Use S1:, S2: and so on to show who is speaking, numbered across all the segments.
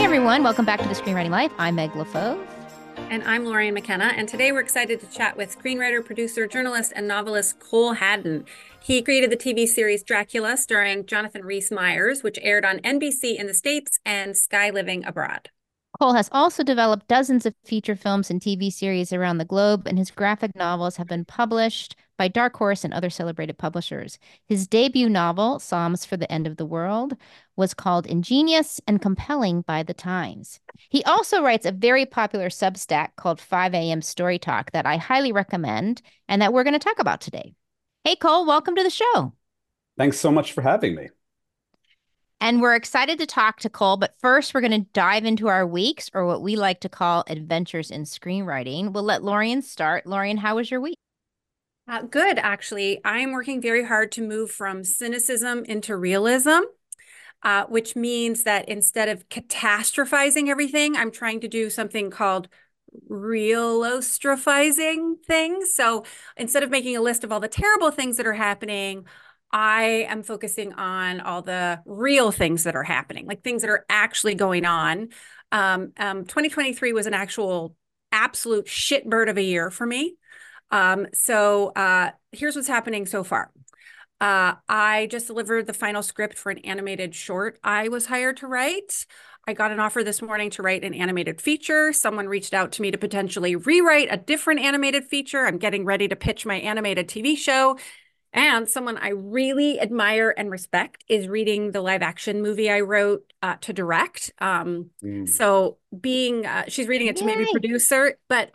S1: everyone. Welcome back to the Screenwriting Life. I'm Meg LaFauve.
S2: And I'm Lorraine McKenna, and today we're excited to chat with screenwriter, producer, journalist, and novelist Cole Haddon. He created the TV series Dracula, starring Jonathan Rhys-Meyers, which aired on NBC in the States and Sky Living abroad.
S1: Cole has also developed dozens of feature films and TV series around the globe, and his graphic novels have been published by Dark Horse and other celebrated publishers. His debut novel, Psalms for the End of the World, was called ingenious and compelling by the Times. He also writes a very popular Substack called 5 a.m. Story Talk that I highly recommend and that we're going to talk about today. Hey, Cole, welcome to the show.
S3: Thanks so much for having me.
S1: And we're excited to talk to Cole, but first we're going to dive into our weeks, or what we like to call adventures in screenwriting. We'll let Lorian start. Lorian, how was your week?
S2: Good, actually. I am working very hard to move from cynicism into realism, which means that instead of catastrophizing everything, I'm trying to do something called realostraphizing things. So instead of making a list of all the terrible things that are happening, I am focusing on all the real things that are happening, like things that are actually going on. 2023 was an actual absolute shitbird of a year for me. So here's what's happening so far. I just delivered the final script for an animated short I was hired to write. I got an offer this morning to write an animated feature. Someone reached out to me to potentially rewrite a different animated feature. I'm getting ready to pitch my animated TV show. And someone I really admire and respect is reading the live action movie I wrote to direct. So she's reading it to maybe
S1: Yay.
S2: produce it, but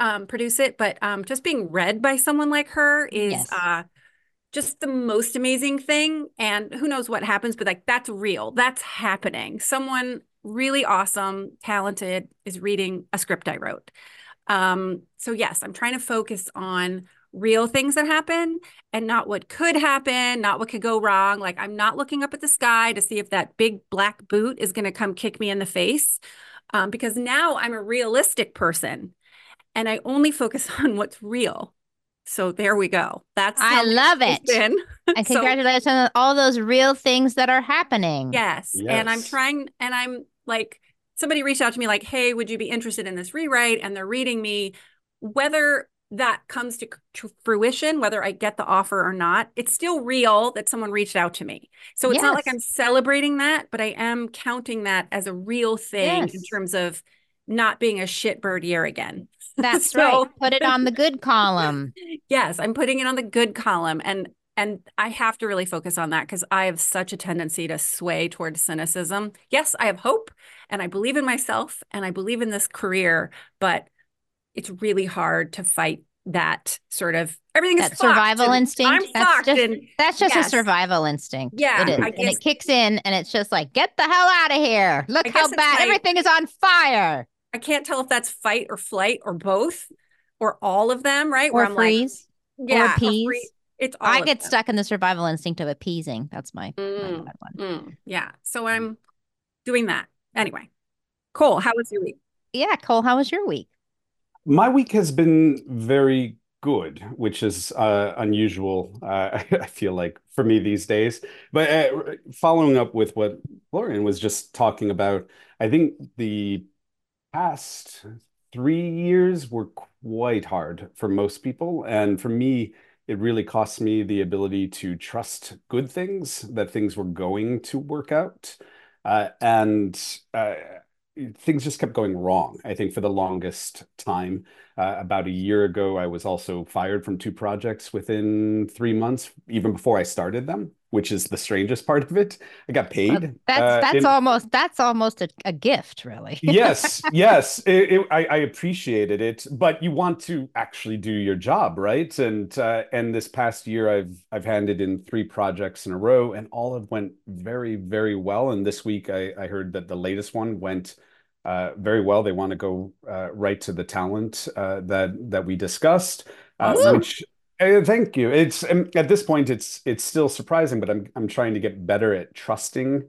S2: just being read by someone like her is
S1: Yes.
S2: just the most amazing thing. And who knows what happens, but like that's real. That's happening. Someone really awesome, talented is reading a script I wrote. So yes, I'm trying to focus on real things that happen and not what could happen, not what could go wrong. Like I'm not looking up at the sky to see if that big black boot is going to come kick me in the face. Because now I'm a realistic person and I only focus on what's real. So there we go. That's
S1: I
S2: how
S1: love
S2: it's
S1: it.
S2: been.
S1: And
S2: So
S1: congratulations on all those real things that are happening.
S2: yes. And I'm
S3: Yes.
S2: trying, and I'm like, somebody reached out to me like, hey, would you be interested in this rewrite? And they're reading me. Whether that comes to fruition, whether I get the offer or not, it's still real that someone reached out to me. So it's not like
S1: Yes.
S2: I'm celebrating that, but I am counting that as a real thing in
S1: Yes.
S2: terms of not being a shitbird year again.
S1: That's right.
S2: So
S1: Put it on the good column.
S2: yes, I'm putting it on the good column, and I have to really focus on that because I have such a tendency to sway towards cynicism. Yes, I have hope and I believe in myself and I believe in this career, but it's really hard to fight that sort of everything is
S1: That
S2: fucked
S1: survival
S2: and I'm
S1: instinct.
S2: fucked and
S1: That's just a
S2: yes,
S1: survival instinct. It
S2: yeah,
S1: is.
S2: I
S1: And
S2: guess
S1: it kicks in and it's just like, get the hell out of here. Look
S2: I
S1: how
S2: guess it's
S1: bad
S2: my
S1: everything is on fire.
S2: I can't tell if that's fight or flight or both or all of them, right? Where
S1: Or
S2: I'm like,
S1: freeze. Or
S2: yeah, or free.
S1: appease.
S2: It's
S1: I
S2: all of
S1: get
S2: them.
S1: stuck in the survival instinct of appeasing. That's my bad one.
S2: Yeah. So I'm doing that. Anyway, Cole, how was your week?
S1: Yeah, Cole, how was your week?
S3: My week has been very good, which is unusual, I feel like, for me these days. But following up with what Florian was just talking about, I think the past 3 years were quite hard for most people. And for me, it really cost me the ability to trust good things, that things were going to work out. And things just kept going wrong, I think, for the longest time. About a year ago, I was also fired from two projects within 3 months, even before I started them, which is the strangest part of it. I got
S1: Well,
S3: paid
S1: that's almost a gift, really.
S3: Yes, yes, I appreciated it, but you want to actually do your job, right? And this past year, I've handed in three projects in a row, and all have went very, very well. And this week, I heard that the latest one went very well. They want to go right to the talent that we discussed,
S2: Awesome.
S3: which thank you. It's at this point, it's still surprising, but I'm trying to get better at trusting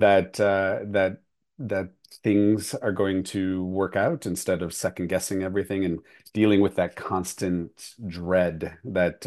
S3: that things are going to work out instead of second guessing everything and dealing with that constant dread that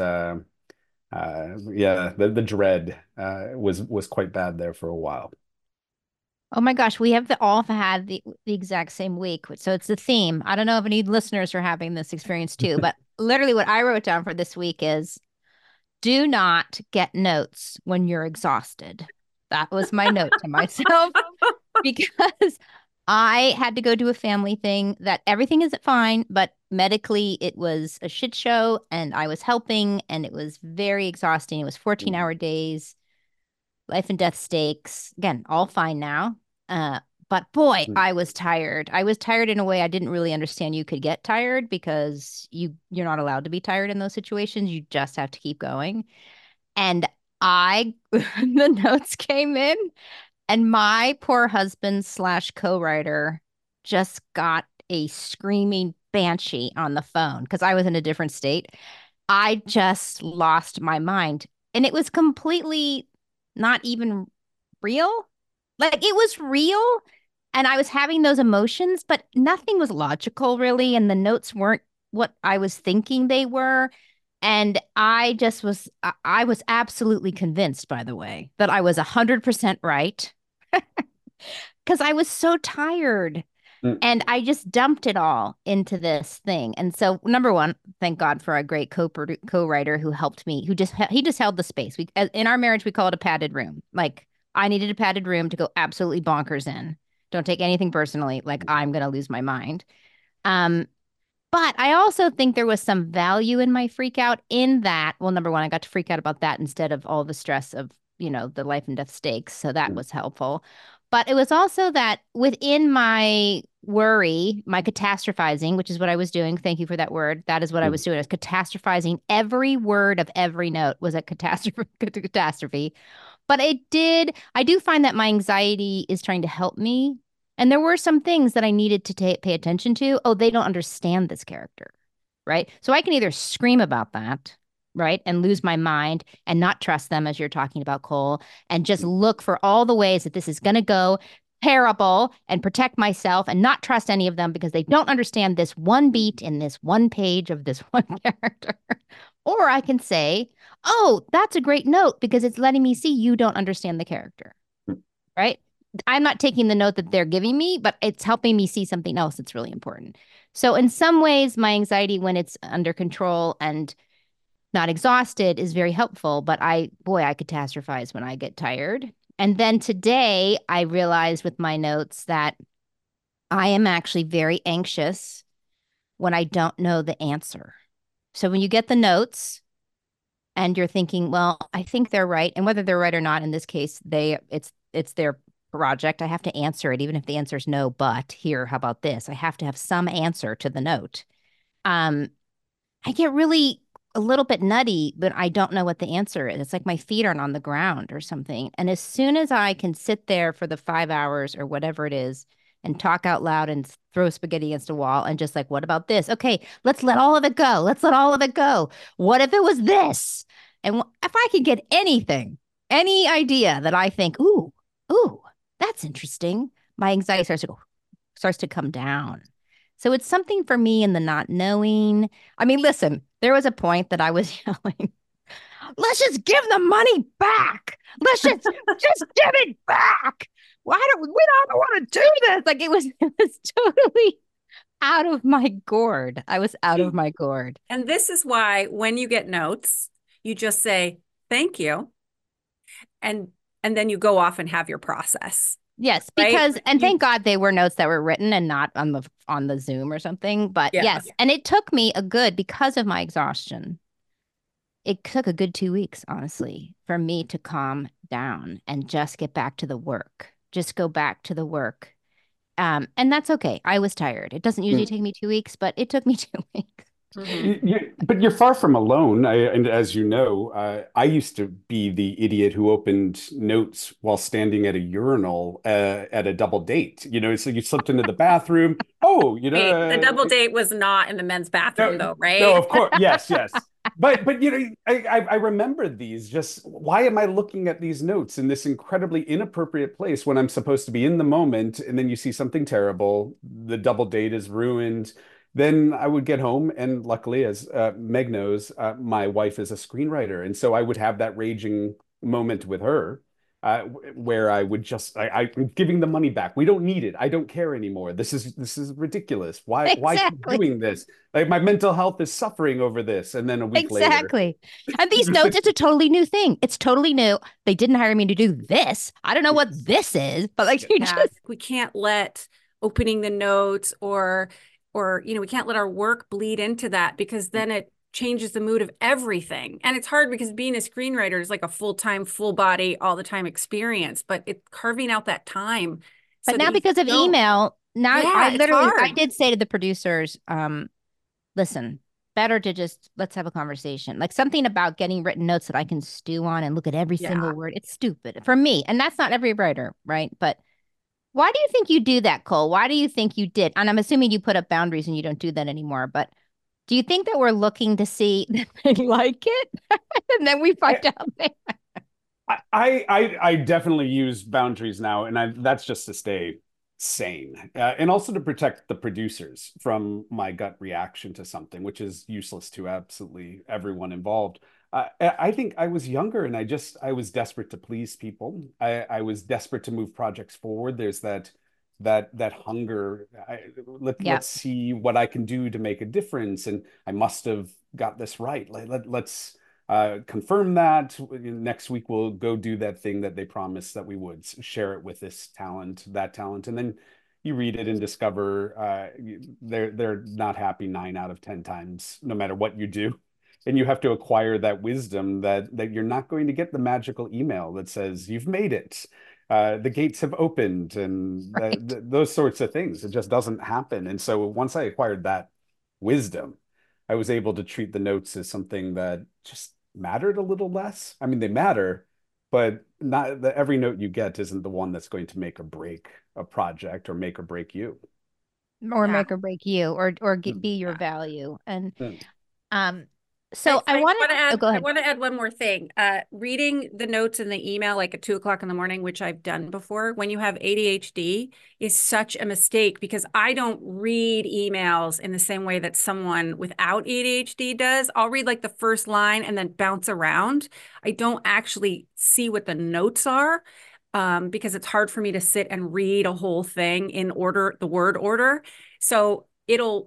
S3: yeah, the dread was quite bad there for a while.
S1: Oh my gosh, we have all had the exact same week. So it's the theme. I don't know if any listeners are having this experience too, but literally what I wrote down for this week is do not get notes when you're exhausted. That was my note to myself because I had to go do a family thing that everything is fine, but medically it was a shit show and I was helping and it was very exhausting. It was 14-hour days, life and death stakes. Again, all fine now. Uh, but boy, I was tired. I was tired in a way I didn't really understand you could get tired because you're not allowed to be tired in those situations. You just have to keep going. And the notes came in, and my poor husband slash co-writer just got a screaming banshee on the phone because I was in a different state. I just lost my mind. And it was completely not even real. Like it was real. And I was having those emotions, but nothing was logical really. And the notes weren't what I was thinking they were. And I was absolutely convinced, by the way, that I was 100% right because I was so tired.
S3: Mm.
S1: And I just dumped it all into this thing. And so, number one, thank God for a great co-writer who helped me, he just held the space. In our marriage, we call it a padded room. Like I needed a padded room to go absolutely bonkers in. Don't take anything personally. Like I'm gonna lose my mind. Um, but I also think there was some value in my freak out in that. Well, number one, I got to freak out about that instead of all the stress of, the life and death stakes. So that was helpful. But it was also that within my worry, my catastrophizing, which is what I was doing. Thank you for that word. That is what I was doing. I was catastrophizing. Every word of every note was a catastrophe. But I do find that my anxiety is trying to help me and there were some things that I needed to pay attention to. Oh, they don't understand this character, right? So I can either scream about that, right, and lose my mind and not trust them, as you're talking about, Cole, and just look for all the ways that this is going to go terrible and protect myself and not trust any of them because they don't understand this one beat in this one page of this one character. Or I can say, oh, that's a great note because it's letting me see you don't understand the character, right? I'm not taking the note that they're giving me, but it's helping me see something else that's really important. So in some ways, my anxiety when it's under control and not exhausted is very helpful, but I catastrophize when I get tired. And then today I realized with my notes that I am actually very anxious when I don't know the answer. So when you get the notes and you're thinking, well, I think they're right, and whether they're right or not, in this case, it's their project. I have to answer it, even if the answer is no, but here, how about this? I have to have some answer to the note. Um, I get really a little bit nutty, but I don't know what the answer is. It's like my feet aren't on the ground or something. And as soon as I can sit there for the 5 hours or whatever it is and talk out loud and throw spaghetti against a wall and just like, what about this? Okay, let's let all of it go. Let's let all of it go. What if it was this? And if I could get anything, any idea that I think, ooh, that's interesting, my anxiety starts to come down. So it's something for me in the not knowing. I mean, listen, there was a point that I was yelling, let's just give the money back. Let's just give it back. Why don't we don't want to do this? Like it was totally out of my gourd. I was out of my gourd.
S2: And this is why when you get notes, you just say thank you. And then you go off and have your process.
S1: Yes, because and thank God they were notes that were written and not on the Zoom or something. But yes, and it took me because of my exhaustion. It took a good 2 weeks, honestly, for me to calm down and just get back to the work. Just go back to the work. And that's okay. I was tired. It doesn't usually take me 2 weeks, but it took me 2 weeks.
S3: But you're far from alone. And as you know, I used to be the idiot who opened notes while standing at a urinal at a double date. So you slipped into the bathroom. Oh,
S2: Wait, the double date was not in the men's bathroom, though, right?
S3: No, of course, yes, yes. But I remember these. Just why am I looking at these notes in this incredibly inappropriate place when I'm supposed to be in the moment? And then you see something terrible. The double date is ruined. Then I would get home, and luckily, as Meg knows, my wife is a screenwriter, and so I would have that raging moment with her. where I would just I'm giving the money back. We don't need it. I don't care anymore. This is ridiculous. Why keep
S1: Exactly.
S3: doing this? Like my mental health is suffering over this. And then a week later,
S1: Exactly. And these notes, it's a totally new thing. It's totally new. They didn't hire me to do this. I don't know what this is, but like you
S2: Yeah,
S1: just
S2: we can't let opening the notes or we can't let our work bleed into that, because then it changes the mood of everything. And it's hard because being a screenwriter is like a full-time, full body, all the time experience, but it's carving out that time
S1: but
S2: so that
S1: now
S2: you
S1: because of
S2: don't.
S1: email, now
S2: Yeah, it's
S1: I
S2: hard.
S1: did say to the producers, listen, better to just let's have a conversation. Like something about getting written notes that I can stew on and look at every
S2: Yeah.
S1: single word. It's stupid for me. And that's not every writer, right? But why do you think you do that, Cole? Why do you think you did? And I'm assuming you put up boundaries and you don't do that anymore. But do you think that we're looking to see that they like it? And then we find
S3: I,
S1: out they
S3: I definitely use boundaries now, and that's just to stay sane, and also to protect the producers from my gut reaction to something, which is useless to absolutely everyone involved. I think I was younger, and I was desperate to please people. I was desperate to move projects forward. There's that hunger.
S1: Yeah.
S3: Let's see what I can do to make a difference, and I must have got this right. Let's confirm that. Next week we'll go do that thing that they promised that we would share it with this talent, that talent, and then you read it and discover they're not happy 9 out of 10 times, no matter what you do. And you have to acquire that wisdom that you're not going to get the magical email that says you've made it. The gates have opened and
S1: Right.
S3: those sorts of things. It just doesn't happen. And so once I acquired that wisdom, I was able to treat the notes as something that just mattered a little less. I mean, they matter, but not every note you get isn't the one that's going to make or break a project or make or break you.
S1: Or
S2: Yeah.
S1: make or break you or
S3: Mm,
S1: be your
S2: Yeah.
S1: value. And
S3: mm.
S1: um
S2: I,
S1: so I
S2: I
S1: want
S2: want to
S1: to oh,
S2: add,
S1: go
S2: I
S1: ahead.
S2: want to add one more thing. Reading the notes in the email, like at 2 o'clock in the morning, which I've done before, when you have ADHD, is such a mistake, because I don't read emails in the same way that someone without ADHD does. I'll read like the first line and then bounce around. I don't actually see what the notes are, because it's hard for me to sit and read a whole thing in order, the word order. So it'll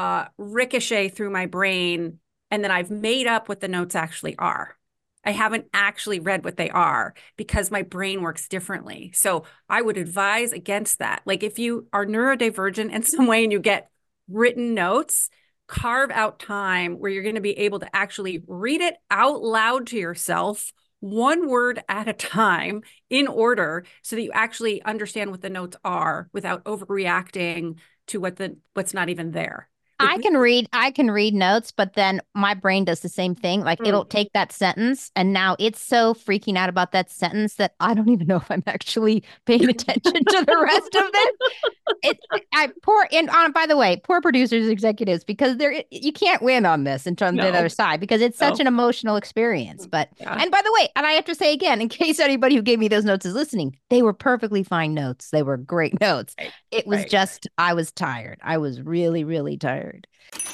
S2: ricochet through my brain, and then I've made up what the notes actually are. I haven't actually read what they are because my brain works differently. So I would advise against that. Like if you are neurodivergent in some way and you get written notes, carve out time where you're going to be able to actually read it out loud to yourself, one word at a time in order, so that you actually understand what the notes are without overreacting to what's not even there. Like,
S1: I can read notes, but then my brain does the same thing. Like it'll
S2: mm,
S1: take that sentence and now it's so freaking out about that sentence that I don't even know if I'm actually paying attention to the rest of this. It I poor and on by the way, poor producers, executives, because they're you can't win on this and on the other
S2: no,
S1: side because it's such
S2: no.
S1: an emotional experience. But
S2: Yeah.
S1: and by the way, and I have to say again, in case anybody who gave me those notes is listening, they were perfectly fine notes. They were great notes.
S2: Right.
S1: It was
S2: Right.
S1: just I was tired. I was really, really tired.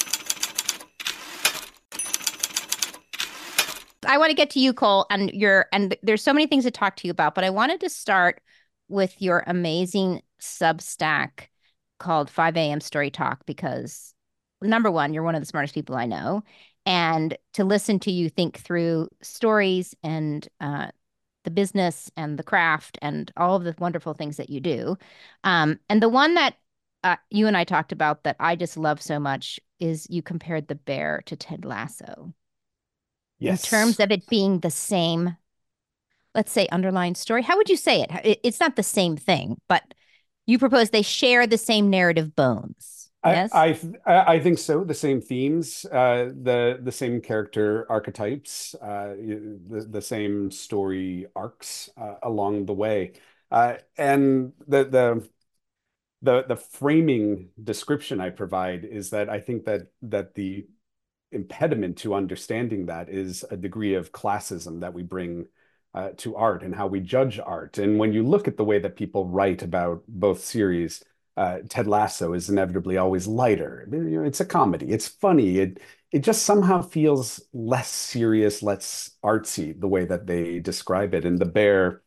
S1: I want to get to you, Cole, and there's so many things to talk to you about, but I wanted to start with your amazing Substack called 5 a.m. Story Talk because number one, you're one of the smartest people I know. And to listen to you think through stories and the business and the craft and all of the wonderful things that you do. And the one that you and I talked about that I just love so much is you compared the bear to Ted Lasso in
S3: Yes.
S1: terms of it being the same, let's say, underlying story. How would you say it? It's not the same thing, but you propose they share the same narrative bones.
S3: I,
S1: Yes?
S3: I I think so. The same themes, the same character archetypes, the same story arcs along the way, and the framing description I provide is that I think that the impediment to understanding that is a degree of classism that we bring to art and how we judge art. And when you look at the way that people write about both series, Ted Lasso is inevitably always lighter. You know, it's a comedy. It's funny. It just somehow feels less serious, less artsy the way that they describe it. And The Bear,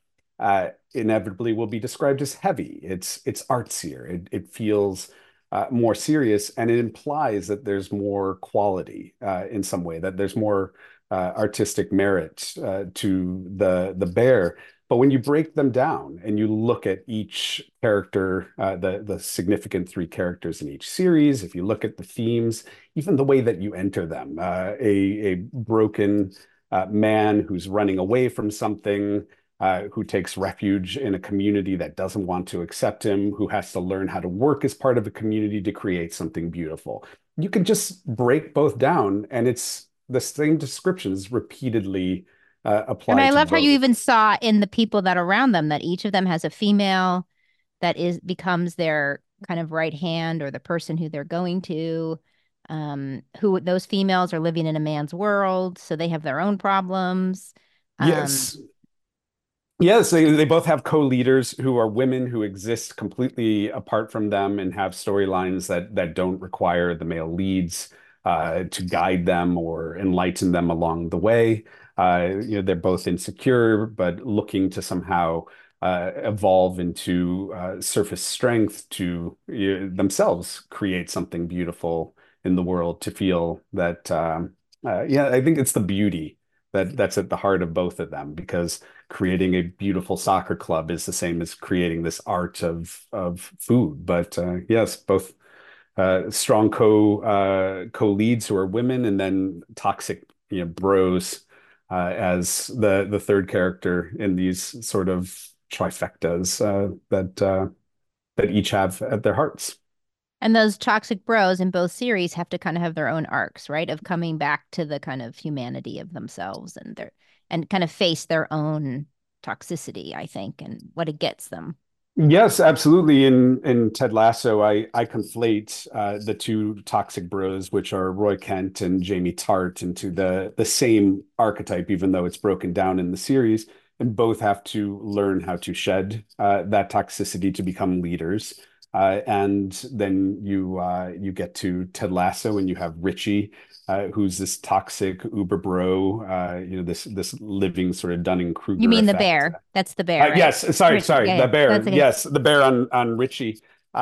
S3: inevitably will be described as heavy. It's artsier. It feels more serious, and it implies that there's more quality in some way, that there's more artistic merit to the bear. But when you break them down and you look at each character, the significant three characters in each series, if you look at the themes, even the way that you enter them, a broken man who's running away from something, who takes refuge in a community that doesn't want to accept him, who has to learn how to work as part of a community to create something beautiful. You can just break both down, and it's the same descriptions repeatedly
S1: And
S3: applied
S1: I
S3: to
S1: loved how you
S3: both.
S1: even saw in the people that are around them that each of them has a female that is becomes their kind of right hand or the person who they're going to. Who those females are living in a man's world, so they have their own problems. Um,
S3: Yes. Yes, they both have co-leaders who are women who exist completely apart from them and have storylines that don't require the male leads to guide them or enlighten them along the way. They're both insecure, but looking to somehow evolve into surface strength to themselves create something beautiful in the world, to feel that, yeah, I think it's the beauty that's at the heart of both of them, because creating a beautiful soccer club is the same as creating this art of food. But yes, both strong co-leads who are women, and then toxic, bros as the third character in these sort of trifectas that each have at their hearts.
S1: and those toxic bros in both series have to kind of have their own arcs, right? Of coming back to the kind of humanity of themselves and their and kind of face their own toxicity, I think, and what it gets them.
S3: Yes, absolutely. In Ted Lasso, I conflate the two toxic bros, which are Roy Kent and Jamie Tart, into the same archetype, even though it's broken down in the series. And both have to learn how to shed that toxicity to become leaders. And then you get to Ted Lasso, and you have Richie, who's this toxic Uber bro, this living sort of
S1: You
S3: Dunning-Kruger
S1: mean the
S3: effect.
S1: bear? That's the bear, right?
S3: Yes, sorry,
S1: Richie.
S3: sorry,
S1: Yeah,
S3: the
S1: yeah.
S3: bear.
S1: That's okay.
S3: Yes, the bear on Richie,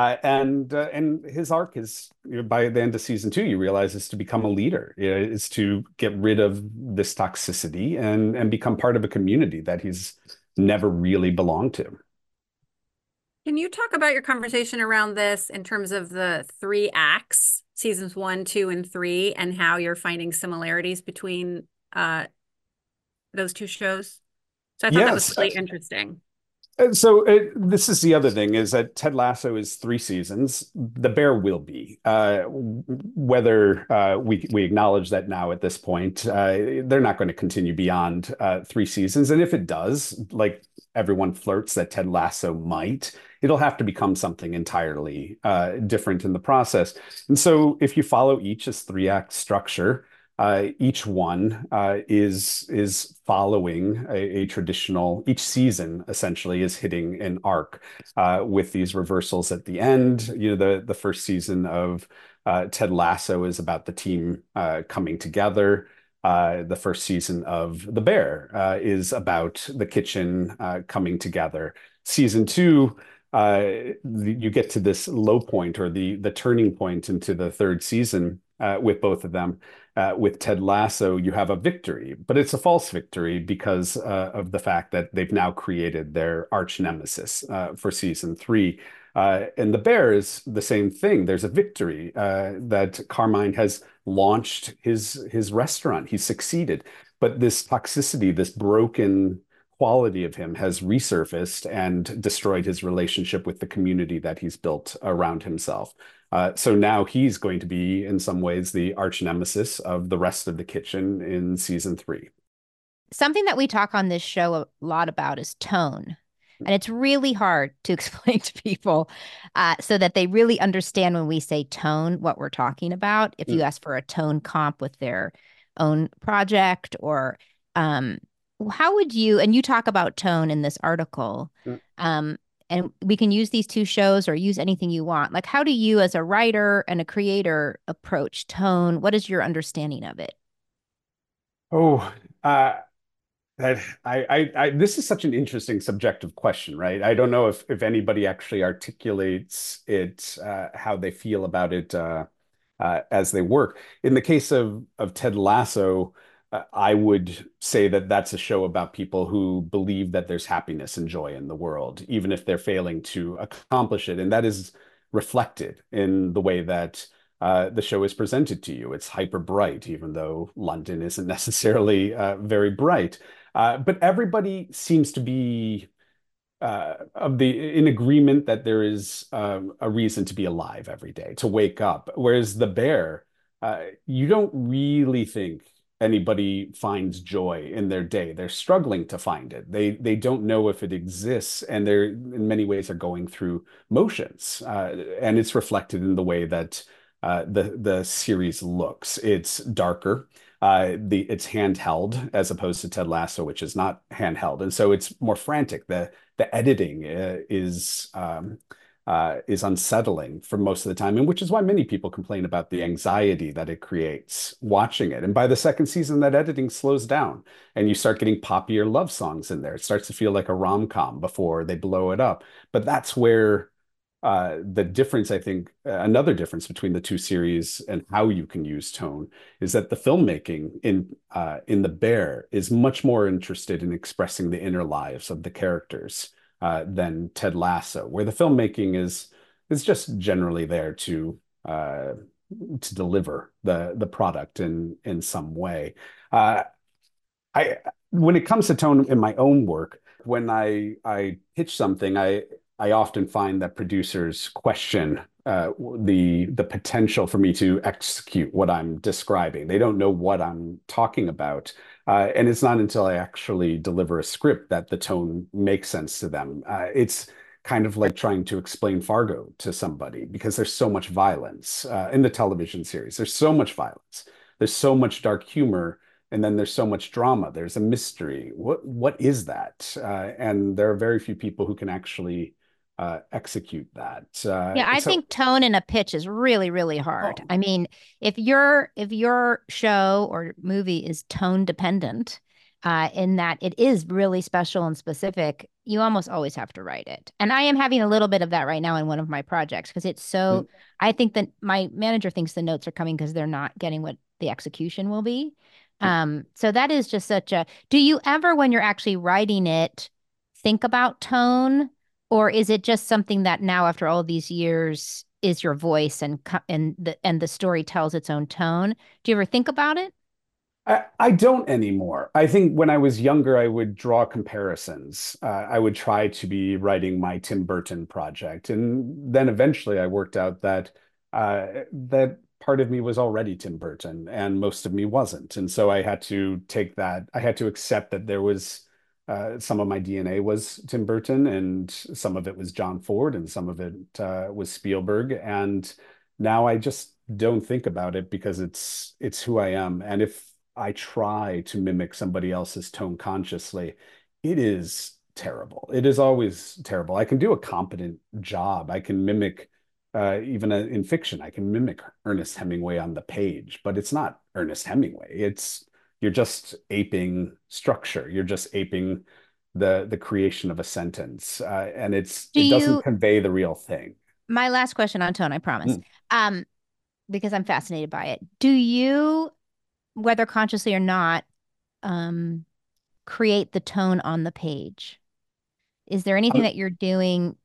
S3: and his arc is, by the end of season two, you realize, is to become a leader, is to get rid of this toxicity and become part of a community that he's never really belonged to.
S2: Can you talk about your conversation around this in terms of the three acts, seasons 1, 2, and 3, and how you're finding similarities between those two shows? So I thought that was
S3: Yes.
S2: really interesting.
S3: So this is the other thing, is that Ted Lasso is 3 seasons. The Bear will be, whether we acknowledge that now at this point, they're not going to continue beyond 3 seasons. And if it does, like everyone flirts that Ted Lasso might, it'll have to become something entirely different in the process. And so if you follow each as 3 act structure, each one is following a traditional. Each season essentially is hitting an arc with these reversals at the end. The first season of Ted Lasso is about the team coming together. The first season of The Bear is about the kitchen coming together. Season two, you get to this low point, or the turning point into the third season with both of them. With Ted Lasso, you have a victory, but it's a false victory because of the fact that they've now created their arch nemesis for season three. And The Bear is the same thing. There's a victory that Carmine has launched his restaurant. He's succeeded, but this toxicity, this broken quality of him, has resurfaced and destroyed his relationship with the community that he's built around himself. So now he's going to be, in some ways, the arch nemesis of the rest of the kitchen in season three.
S1: Something that we talk on this show a lot about is tone. And it's really hard to explain to people so that they really understand when we say tone, what we're talking about. If you
S3: Mm.
S1: ask for a tone comp with their own project, or um, how would you, and you talk about tone in this article,
S3: Mm.
S1: um, and we can use these two shows or use anything you want. Like, how do you, as a writer and a creator, approach tone? What is your understanding of it?
S3: Oh, uh, That this is such an interesting subjective question, right? I don't know if anybody actually articulates it, how they feel about it, as they work. In the case of Ted Lasso, I would say that that's a show about people who believe that there's happiness and joy in the world, even if they're failing to accomplish it. And that is reflected in the way that the show is presented to you. It's hyper bright, even though London isn't necessarily very bright. But everybody seems to be of the in agreement that there is a reason to be alive every day, to wake up. Whereas The Bear, you don't really think anybody finds joy in their day. They're struggling to find it. They don't know if it exists, and they're in many ways are going through motions. And it's reflected in the way that the series looks. It's darker. It's handheld as opposed to Ted Lasso, which is not handheld, and so it's more frantic. The editing is unsettling for most of the time, and which is why many people complain about the anxiety that it creates watching it. And by the second season, that editing slows down, and you start getting poppier love songs in there. It starts to feel like a rom-com before they blow it up. But that's where the difference, I think, another difference between the two series and how you can use tone is that the filmmaking in The Bear is much more interested in expressing the inner lives of the characters than Ted Lasso, where the filmmaking is just generally there to deliver the product in some way. I when it comes to tone in my own work, when I pitch something, I often find that producers question the potential for me to execute what I'm describing. They don't know what I'm talking about, and it's not until I actually deliver a script that the tone makes sense to them. It's kind of like trying to explain Fargo to somebody because there's so much violence in the television series. There's so much violence. There's so much dark humor, and then there's so much drama. There's a mystery. What is that? And there are very few people who can actually execute that.
S1: Yeah, I think tone in a pitch is really, really hard.
S3: Oh,
S1: I mean, if your show or movie is tone dependent, in that it is really special and specific, you almost always have to write it. And I am having a little bit of that right now in one of my projects because it's
S3: mm,
S1: so, I think that my manager thinks the notes are coming because they're not getting what the execution will be.
S3: mm.
S1: So that is just do you ever, when you're actually writing it, think about tone? Or is it just something that now, after all these years, is your voice and the story tells its own tone? Do you ever think about it?
S3: I don't anymore. I think when I was younger, I would draw comparisons. I would try to be writing my Tim Burton project, and then eventually I worked out that that part of me was already Tim Burton, and most of me wasn't. And so I had to take that. I had to accept that there was some of my DNA was Tim Burton, and some of it was John Ford, and some of it was Spielberg. And now I just don't think about it because it's who I am. And if I try to mimic somebody else's tone consciously, it is terrible. It is always terrible. I can do a competent job. I can mimic, even in fiction, I can mimic Ernest Hemingway on the page, but it's not Ernest Hemingway. You're just aping structure. You're just aping the creation of a sentence, and
S1: Do
S3: it doesn't
S1: you,
S3: convey the real thing.
S1: my last question on tone, I promise,
S3: Mm.
S1: um, because I'm fascinated by it. Do you, whether consciously or not, um, create the tone on the page? Is there anything
S3: Um,
S1: that you're doing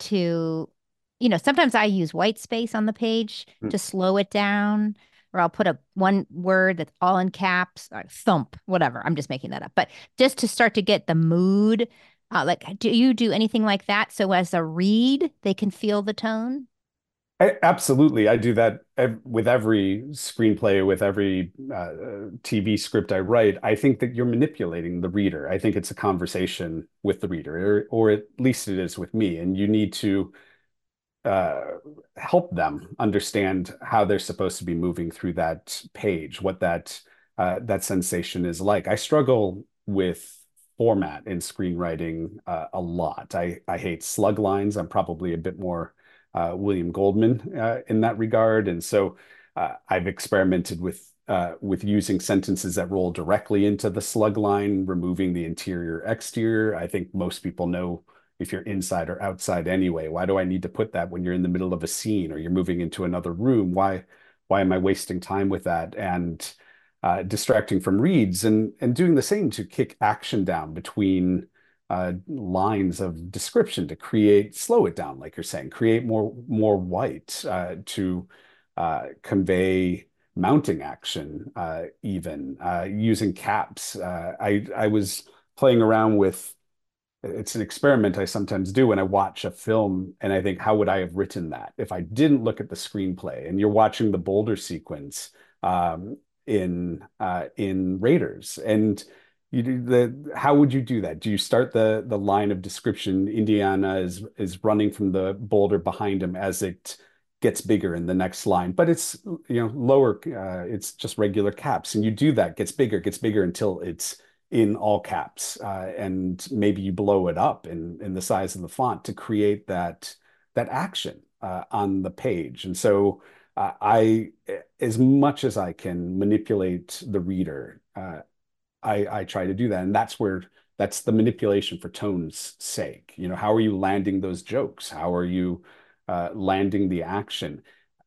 S1: sometimes I use white space on the page
S3: mm.
S1: to slow it down, or I'll put a one word that's all in caps, like thump, whatever. I'm just making that up. But just to start to get the mood, like, do you do anything like that so as a read, they can feel the tone?
S3: Absolutely. I do that with every screenplay, with every TV script I write. I think that you're manipulating the reader. I think it's a conversation with the reader, or at least it is with me. And you need to uh, help them understand how they're supposed to be moving through that page, what that sensation is like. I struggle with format in screenwriting a lot. I hate slug lines. I'm probably a bit more William Goldman in that regard, and so I've experimented with with using sentences that roll directly into the slug line, removing the interior exterior. I think most people know if you're inside or outside anyway. Why do I need to put that when you're in the middle of a scene or you're moving into another room? Why am I wasting time with that and distracting from reads and doing the same to kick action down between lines of description to slow it down, like you're saying, create more white to convey mounting action, even using caps. I was playing around with it's an experiment I sometimes do when I watch a film and I think, how would I have written that if I didn't look at the screenplay? And you're watching the boulder sequence in Raiders, and you do how would you do that? Do you start the line of description? Indiana is running from the boulder behind him as it gets bigger in the next line, but it's lower. It's just regular caps, and you do that gets bigger until it's in all caps, and maybe you blow it up in the size of the font to create that action on the page. And so I, as much as I can manipulate the reader, I try to do that, and that's the manipulation for tone's sake. How are you landing those jokes? How are you landing the action?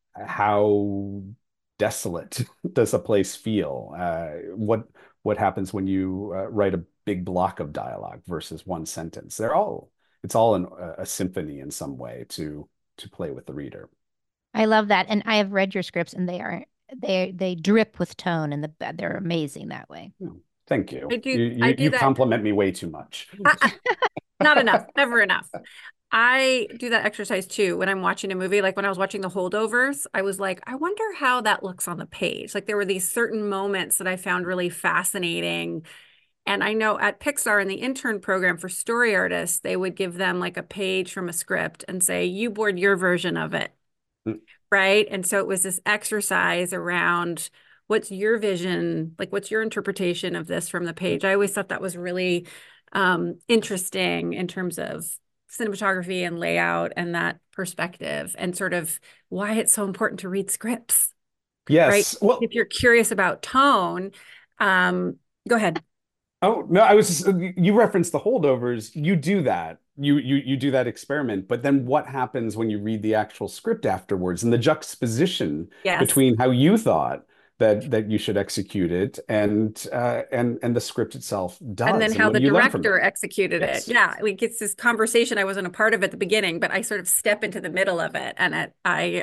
S3: How desolate does a place feel? What happens when you write a big block of dialogue versus one sentence? It's all a symphony in some way to play with the reader.
S1: I love that. And I have read your scripts and they drip with tone and they're amazing that way.
S3: Oh, thank you.
S2: I do
S3: You
S2: that.
S3: compliment me way too much.
S2: Not enough, never enough. I do that exercise too when I'm watching a movie. Like when I was watching The Holdovers, I was like, I wonder how that looks on the page. Like there were these certain moments that I found really fascinating. And I know at Pixar in the intern program for story artists, they would give them like a page from a script and say, you board your version of it. Right. And so it was this exercise around what's your vision, like what's your interpretation of this from the page. I always thought that was really interesting in terms of cinematography and layout and that perspective and sort of why it's so important to read scripts.
S3: Yes.
S2: Right.
S3: Well,
S2: if you're curious about tone, go ahead.
S3: Oh, no, you referenced The Holdovers. You do that. You do that experiment, but then what happens when you read the actual script afterwards and the juxtaposition
S2: Yes.
S3: between how you thought that you should execute it and the script itself does,
S2: and then how
S3: what
S2: the
S3: you learn from
S2: director
S3: it.
S2: executed
S3: Yes.
S2: it. Yeah, like it's this conversation I wasn't a part of at the beginning, but I sort of step into the middle of it, and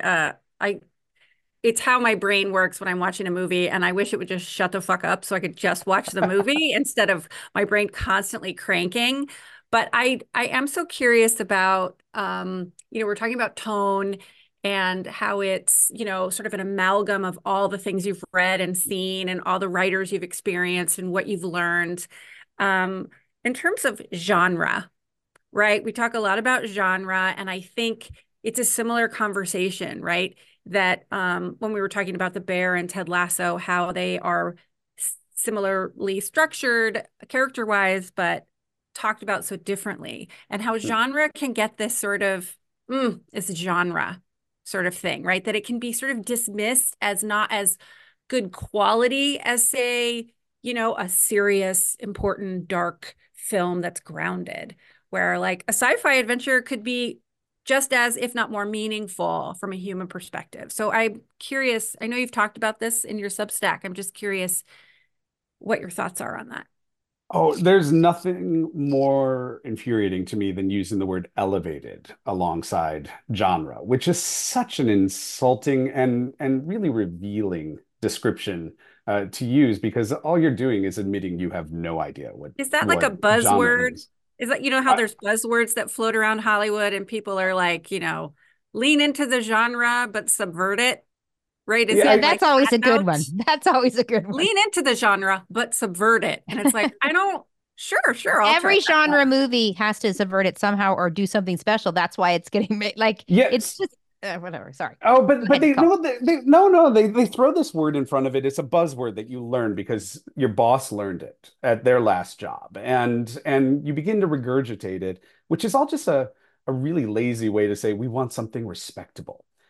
S2: it's how my brain works when I'm watching a movie, and I wish it would just shut the fuck up so I could just watch the movie instead of my brain constantly cranking. But I am so curious about, we're talking about tone and how it's, sort of an amalgam of all the things you've read and seen and all the writers you've experienced and what you've learned. In terms of genre, right? We talk a lot about genre, and I think it's a similar conversation, right? That when we were talking about The Bear and Ted Lasso, how they are similarly structured character-wise, but talked about so differently, and how genre can get this sort of it's genre sort of thing, right? That it can be sort of dismissed as not as good quality as, say, a serious, important, dark film that's grounded, where like a sci-fi adventure could be just as, if not more meaningful from a human perspective. So I'm curious, I know you've talked about this in your Substack. I'm just curious what your thoughts are on that.
S3: Oh, there's nothing more infuriating to me than using the word elevated alongside genre, which is such an insulting and really revealing description to use, because all you're doing is admitting you have no idea what
S2: Is that like a buzzword? Is that, how
S3: I,
S2: there's buzzwords that float around Hollywood and people are like, lean into the genre, but subvert it, right? Is
S3: yeah,
S2: it
S1: that's
S2: like
S1: always a good
S2: notes?
S1: one. That's always a good one.
S2: Lean into the genre, but subvert it. And it's like, sure, I'll
S1: Every
S2: try
S1: genre movie has to subvert it somehow or do something special. That's why it's getting made. Like it's
S3: yes.
S1: just whatever. Sorry.
S3: Oh, but
S1: ahead,
S3: they
S1: Nicole.
S3: no they throw this word in front of it. It's a buzzword that you learn because your boss learned it at their last job, and you begin to regurgitate it, which is all just a really lazy way to say we want something respectable.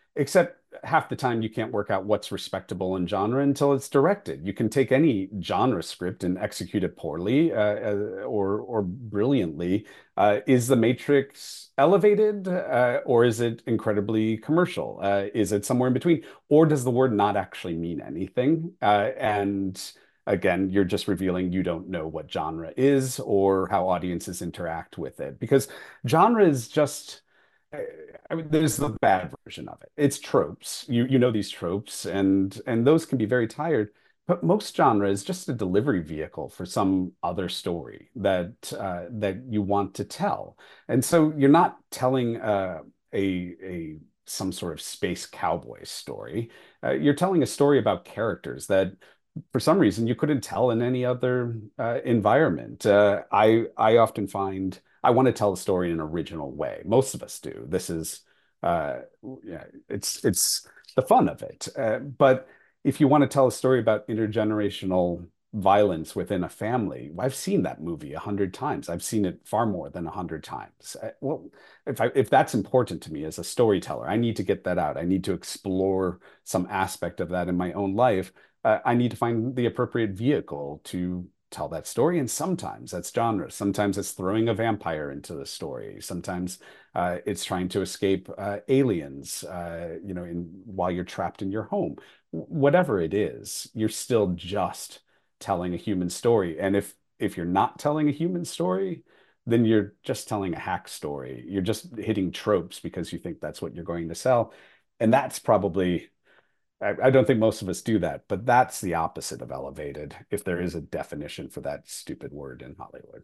S3: except half the time you can't work out what's respectable in genre until it's directed. You can take any genre script and execute it poorly or brilliantly. Is The Matrix elevated or is it incredibly commercial? Is it somewhere in between? Or does the word not actually mean anything? And again, you're just revealing you don't know what genre is or how audiences interact with it because genre is just I mean, there's the bad version of it. It's tropes. You know these tropes, and those can be very tired. But most genre is just a delivery vehicle for some other story that you want to tell. And so you're not telling a some sort of space cowboy story. You're telling a story about characters that for some reason you couldn't tell in any other environment. I often find I want to tell a story in an original way. Most of us do. This is uh, yeah, it's the fun of it. But if you want to tell a story about intergenerational violence within a family, I've seen that movie 100 times. I've seen it far more than 100 times. Well, if that's important to me as a storyteller, I need to get that out. I need to explore some aspect of that in my own life. I need to find the appropriate vehicle to tell that story. And sometimes that's genre. Sometimes it's throwing a vampire into the story. Sometimes it's trying to escape aliens, while you're trapped in your home. Whatever it is, you're still just telling a human story. And if you're not telling a human story, then you're just telling a hack story. You're just hitting tropes because you think that's what you're going to sell. And that's probably I don't think most of us do that, but that's the opposite of elevated, if there is a definition for that stupid word in Hollywood.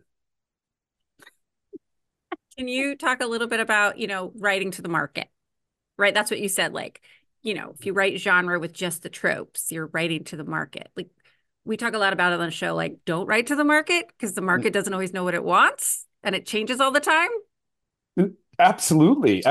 S2: Can you talk a little bit about, writing to the market, right? That's what you said. Like, if you write genre with just the tropes, you're writing to the market. Like we talk a lot about it on the show, like don't write to the market because the market doesn't always know what it wants and it changes all the time.
S3: Absolutely.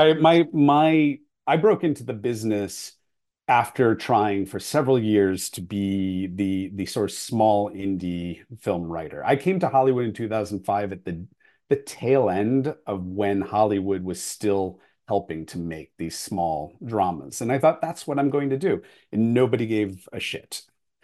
S3: I broke into the business after trying for several years to be the sort of small indie film writer. I came to Hollywood in 2005 at the tail end of when Hollywood was still helping to make these small dramas. And I thought that's what I'm going to do. And nobody gave a shit.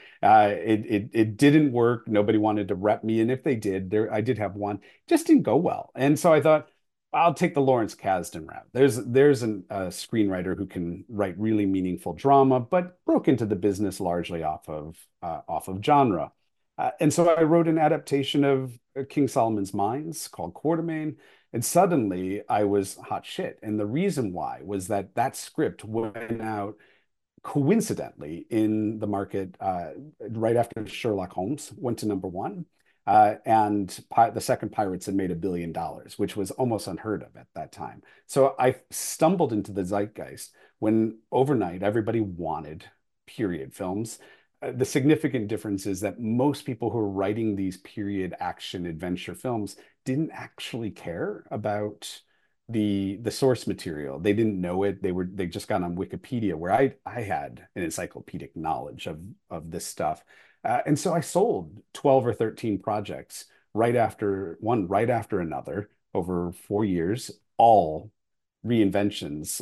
S3: It didn't work. Nobody wanted to rep me, and if they did, I did have one, just didn't go well. And so I thought I'll take the Lawrence Kasdan route. There's a screenwriter who can write really meaningful drama, but broke into the business largely off of genre. And so I wrote an adaptation of King Solomon's Mines called Quartermain, and suddenly I was hot shit. And the reason why was that that script went out coincidentally in the market right after Sherlock Holmes went to number one. And the second Pirates had made $1 billion, which was almost unheard of at that time. So I stumbled into the zeitgeist when overnight everybody wanted period films. The significant difference is that most people who are writing these period action adventure films didn't actually care about the source material. They didn't know it. They just got on Wikipedia where I had an encyclopedic knowledge of this stuff. And so I sold 12 or 13 projects right after another over 4 years, all reinventions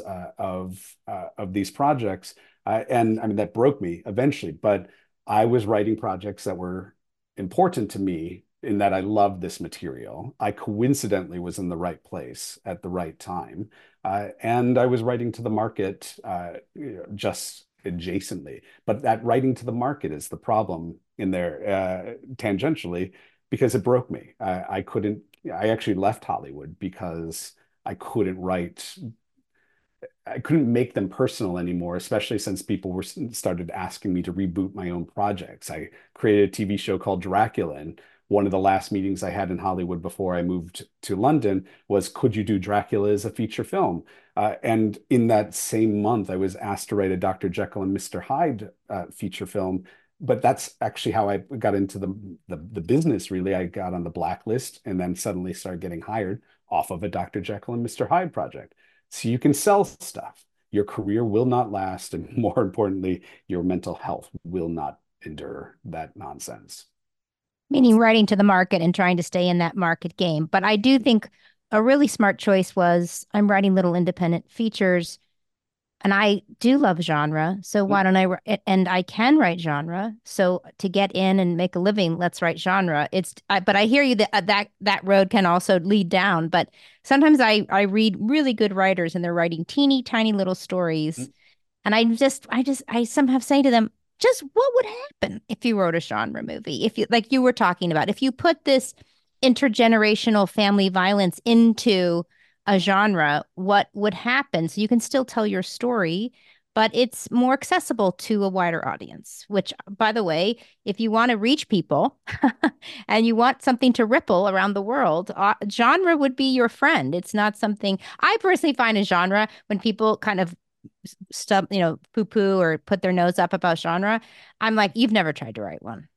S3: of these projects. And I mean, that broke me eventually, but I was writing projects that were important to me in that I loved this material. I coincidentally was in the right place at the right time. And I was writing to the market just adjacently. But that writing to the market is the problem in there tangentially because it broke me. I actually left Hollywood because I couldn't make them personal anymore, especially since people were started asking me to reboot my own projects. I created a TV show called Dracula, and one of the last meetings I had in Hollywood before I moved to London was, could you do Dracula as a feature film? And in that same month, I was asked to write a Dr. Jekyll and Mr. Hyde feature film. But that's actually how I got into the business, really. I got on the blacklist and then suddenly started getting hired off of a Dr. Jekyll and Mr. Hyde project. So you can sell stuff. Your career will not last. And more importantly, your mental health will not endure that nonsense.
S1: Meaning writing to the market and trying to stay in that market game. But I do think a really smart choice was I'm writing little independent features And I do love genre. So why don't and I can write genre. So to get in and make a living, let's write genre. But I hear you that that road can also lead down. But sometimes I read really good writers and they're writing teeny tiny little stories. And I somehow say to them, just what would happen if you wrote a genre movie? If you, like you were talking about, if you put this intergenerational family violence into a genre, what would happen? So you can still tell your story, but it's more accessible to a wider audience, which, by the way, if you want to reach people and you want something to ripple around the world, genre would be your friend. It's not something I personally find a genre when people kind of stuff, poo-poo or put their nose up about genre. I'm like, you've never tried to write one.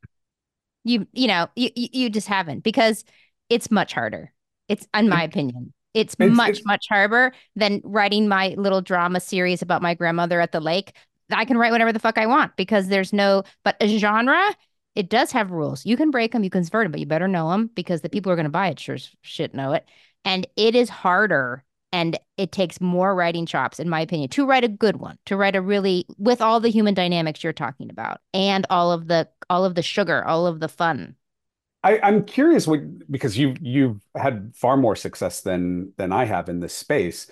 S1: You just haven't because it's much harder. It's, in my opinion, it's much,
S3: It's
S1: much harder than writing my little drama series about my grandmother at the lake. I can write whatever the fuck I want because but a genre, it does have rules. You can break them, you can subvert them, but you better know them because the people who are going to buy it sure as shit know it. And it is harder and it takes more writing chops, in my opinion, to write a good one, to write a really with all the human dynamics you're talking about and all of the sugar, all of the fun.
S3: I'm curious because you've had far more success than I have in this space.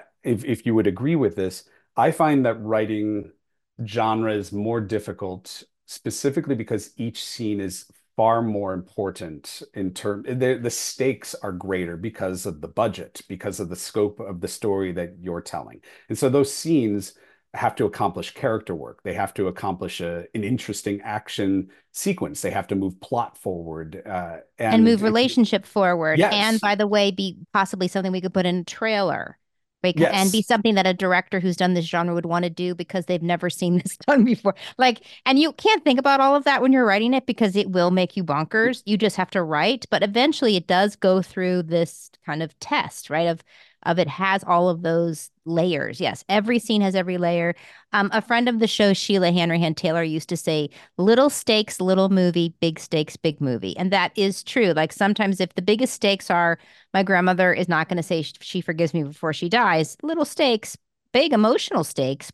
S3: If you would agree with this, I find that writing genre is more difficult, specifically because each scene is far more important in term the stakes are greater because of the budget, because of the scope of the story that you're telling. And so those scenes have to accomplish character work. They have to accomplish an interesting action sequence. They have to move plot forward.
S1: And
S3: And
S1: move relationship forward. And
S3: yes,
S1: by the way, be possibly something we could put in a trailer. And be
S3: yes.
S1: something that a director who's done this genre would want to do because they've never seen this done before. Like, and you can't think about all of that when you're writing it because it will make you bonkers. You just have to write, but eventually it does go through this kind of test, right? Of it has all of those layers. Yes, every scene has every layer. A friend of the show, Sheila Hanrahan Taylor, used to say, "Little stakes, little movie; big stakes, big movie," and that is true. Like sometimes, if the biggest stakes are my grandmother is not going to say she forgives me before she dies. Little stakes, big emotional stakes,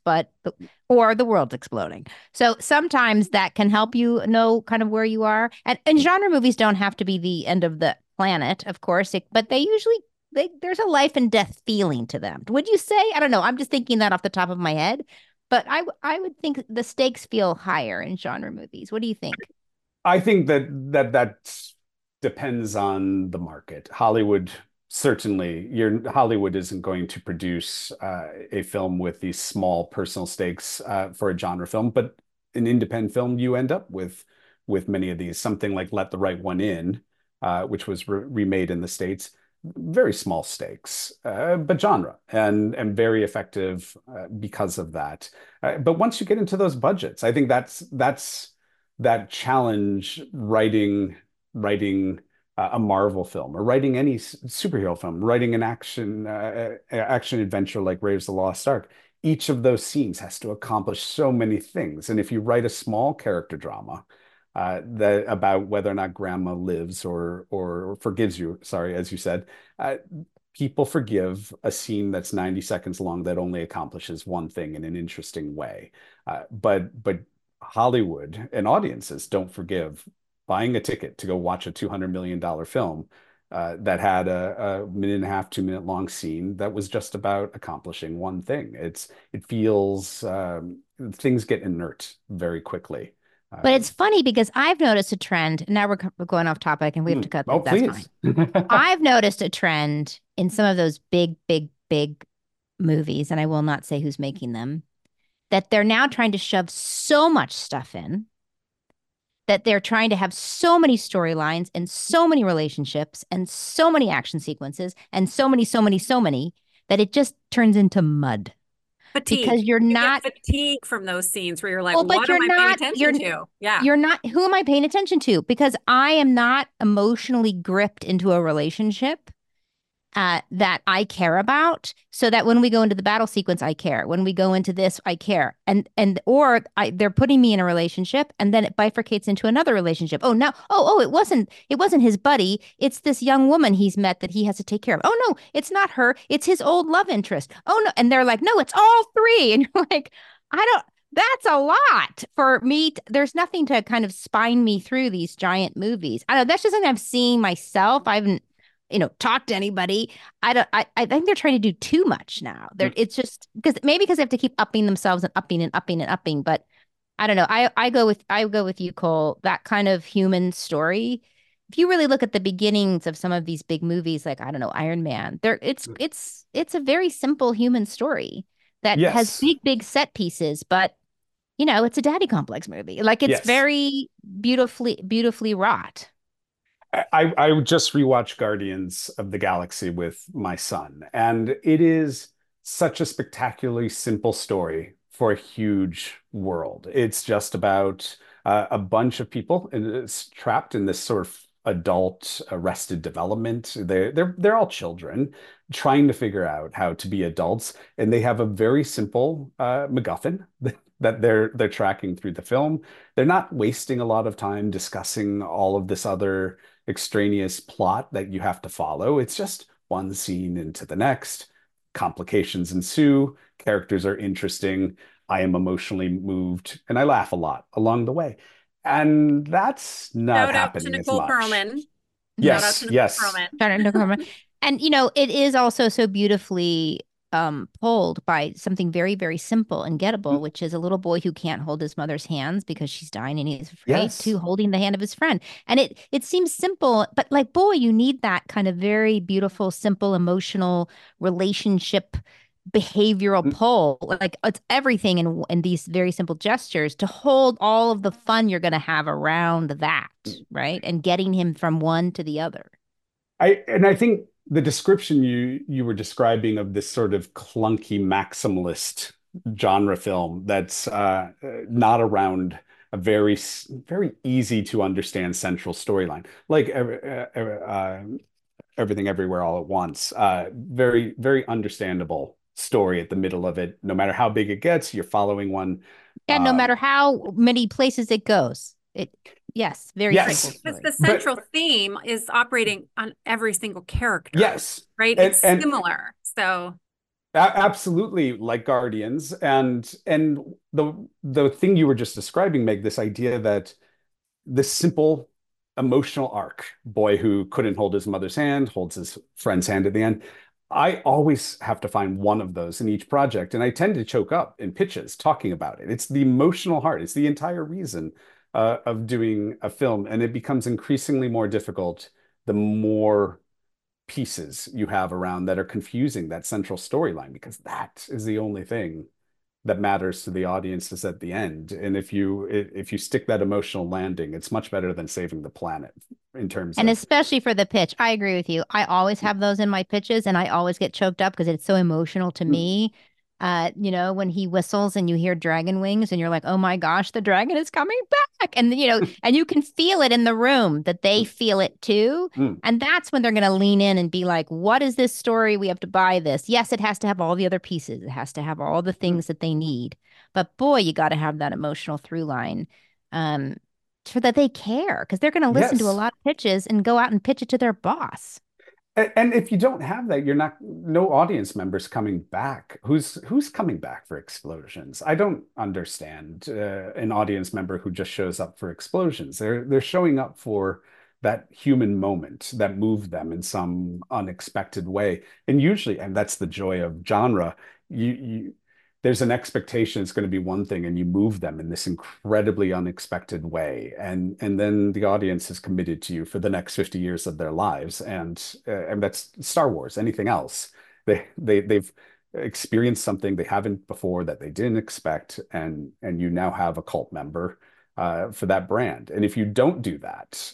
S1: or the world's exploding. So sometimes that can help you know kind of where you are. And genre movies don't have to be the end of the planet, of course, but they usually there's a life and death feeling to them. Would you say? I don't know. I'm just thinking that off the top of my head, but I would think the stakes feel higher in genre movies. What do you think?
S3: I think that depends on the market. Hollywood certainly, your Hollywood isn't going to produce a film with these small personal stakes for a genre film, but an independent film, you end up with many of these. Something like Let the Right One In, which was remade in the States, very small stakes, but genre and very effective because of that. But once you get into those budgets, I think that's that challenge writing a Marvel film or writing any superhero film, writing an action adventure like Raiders of the Lost Ark. Each of those scenes has to accomplish so many things. And if you write a small character drama that about whether or not grandma lives or forgives you, sorry, as you said, uh, people forgive a scene that's 90 seconds long that only accomplishes one thing in an interesting way. But Hollywood and audiences don't forgive buying a ticket to go watch a $200 million film that had a minute and a half, 2 minute long scene that was just about accomplishing one thing. It feels things get inert very quickly.
S1: But
S3: Uh,
S1: it's funny because I've noticed a trend. Now we're going off topic and we have to cut
S3: oh,
S1: this. That's fine.
S3: please.
S1: I've noticed a trend in some of those big, big, big movies, and I will not say who's making them, that they're now trying to shove so much stuff in, that they're trying to have so many storylines and so many relationships and so many action sequences and so many that it just turns into mud because
S2: Fatigue.
S1: you're
S2: You get
S1: not
S2: fatigue from those scenes where you're like,
S1: well, but
S2: what am I paying attention to? Yeah.
S1: you're not who am I paying attention to? Because I am not emotionally gripped into a relationship that I care about, so that when we go into the battle sequence, I care. When we go into this, I care. They're putting me in a relationship, and then it bifurcates into another relationship. Oh, now, it wasn't his buddy. It's this young woman he's met that he has to take care of. Oh no, it's not her. It's his old love interest. Oh no, and they're like, no, it's all three, and you're like, I don't. That's a lot for me. There's nothing to kind of spine me through these giant movies. I don't know. That's just something I've seen myself. I haven't talk to anybody. I think they're trying to do too much now. It's just because they have to keep upping themselves and upping and upping and upping. But I don't know. I go with you, Cole. That kind of human story. If you really look at the beginnings of some of these big movies, like I don't know, Iron Man, it's a very simple human story that has
S3: Yes.
S1: big set pieces, but it's a daddy complex movie. Like it's
S3: Yes.
S1: very beautifully wrought.
S3: I just rewatched Guardians of the Galaxy with my son, and it is such a spectacularly simple story for a huge world. It's just about a bunch of people and it's trapped in this sort of adult arrested development. They're all children trying to figure out how to be adults, and they have a very simple MacGuffin that they're tracking through the film. They're not wasting a lot of time discussing all of this other extraneous plot that you have to follow. It's just one scene into the next. Complications ensue. Characters are interesting. I am emotionally moved, and I laugh a lot along the way. And that's not
S2: Shout out to
S3: happening as
S2: Nicole
S3: much.
S2: Perlman. Shout out to
S3: Yes,
S2: Nicole
S3: yes,
S2: Perlman.
S1: And it is also so beautifully pulled by something very, very simple and gettable, which is a little boy who can't hold his mother's hands because she's dying and he's afraid,
S3: yes.
S1: to holding the hand of his friend. And it seems simple, but like, boy, you need that kind of very beautiful, simple, emotional relationship behavioral pull. Like it's everything in these very simple gestures to hold all of the fun you're going to have around that, right? And getting him from one to the other.
S3: I think the description you were describing of this sort of clunky maximalist genre film that's not around a very easy to understand central storyline, like Everything Everywhere All at Once. Very understandable story at the middle of it. No matter how big it gets, you're following one.
S1: And no
S3: Um,
S1: matter how many places it goes, yes, very
S2: Right.
S1: simple
S3: yes,
S2: Because the
S1: story.
S3: but
S2: central theme is operating on every single character,
S3: yes,
S2: right?
S3: and
S2: It's
S3: and
S2: similar. So,
S3: absolutely, like Guardians, and the thing you were just describing, Meg, this idea that this simple emotional arc, boy who couldn't hold his mother's hand, holds his friend's hand at the end. I always have to find one of those in each project, and I tend to choke up in pitches talking about it. It's the emotional heart. It's the entire reason of doing a film, and it becomes increasingly more difficult the more pieces you have around that are confusing that central storyline, because that is the only thing that matters to the audiences at the end. And if you stick that emotional landing, it's much better than saving the planet in terms
S1: And
S3: of
S1: especially for the pitch, I agree with you. I always have those in my pitches and I always get choked up because it's so emotional to me. When he whistles and you hear dragon wings and you're like, oh my gosh, the dragon is coming back. And you can feel it in the room that they feel it too. And that's when they're going to lean in and be like, what is this story? We have to buy this. Yes, it has to have all the other pieces. It has to have all the things that they need. But boy, you got to have that emotional through line. Um, so that they care because they're going to listen to a
S3: yes.
S1: lot of pitches and go out and pitch it to their boss.
S3: And if you don't have that, you're not no audience members coming back. Who's coming back for explosions? I don't understand an audience member who just shows up for explosions. They're showing up for that human moment that moved them in some unexpected way. And usually, and that's the joy of genre, you there's an expectation it's going to be one thing, and you move them in this incredibly unexpected way, and then the audience is committed to you for the next 50 years of their lives, and that's Star Wars. Anything else, they've experienced something they haven't before that they didn't expect, and you now have a cult member for that brand. And if you don't do that,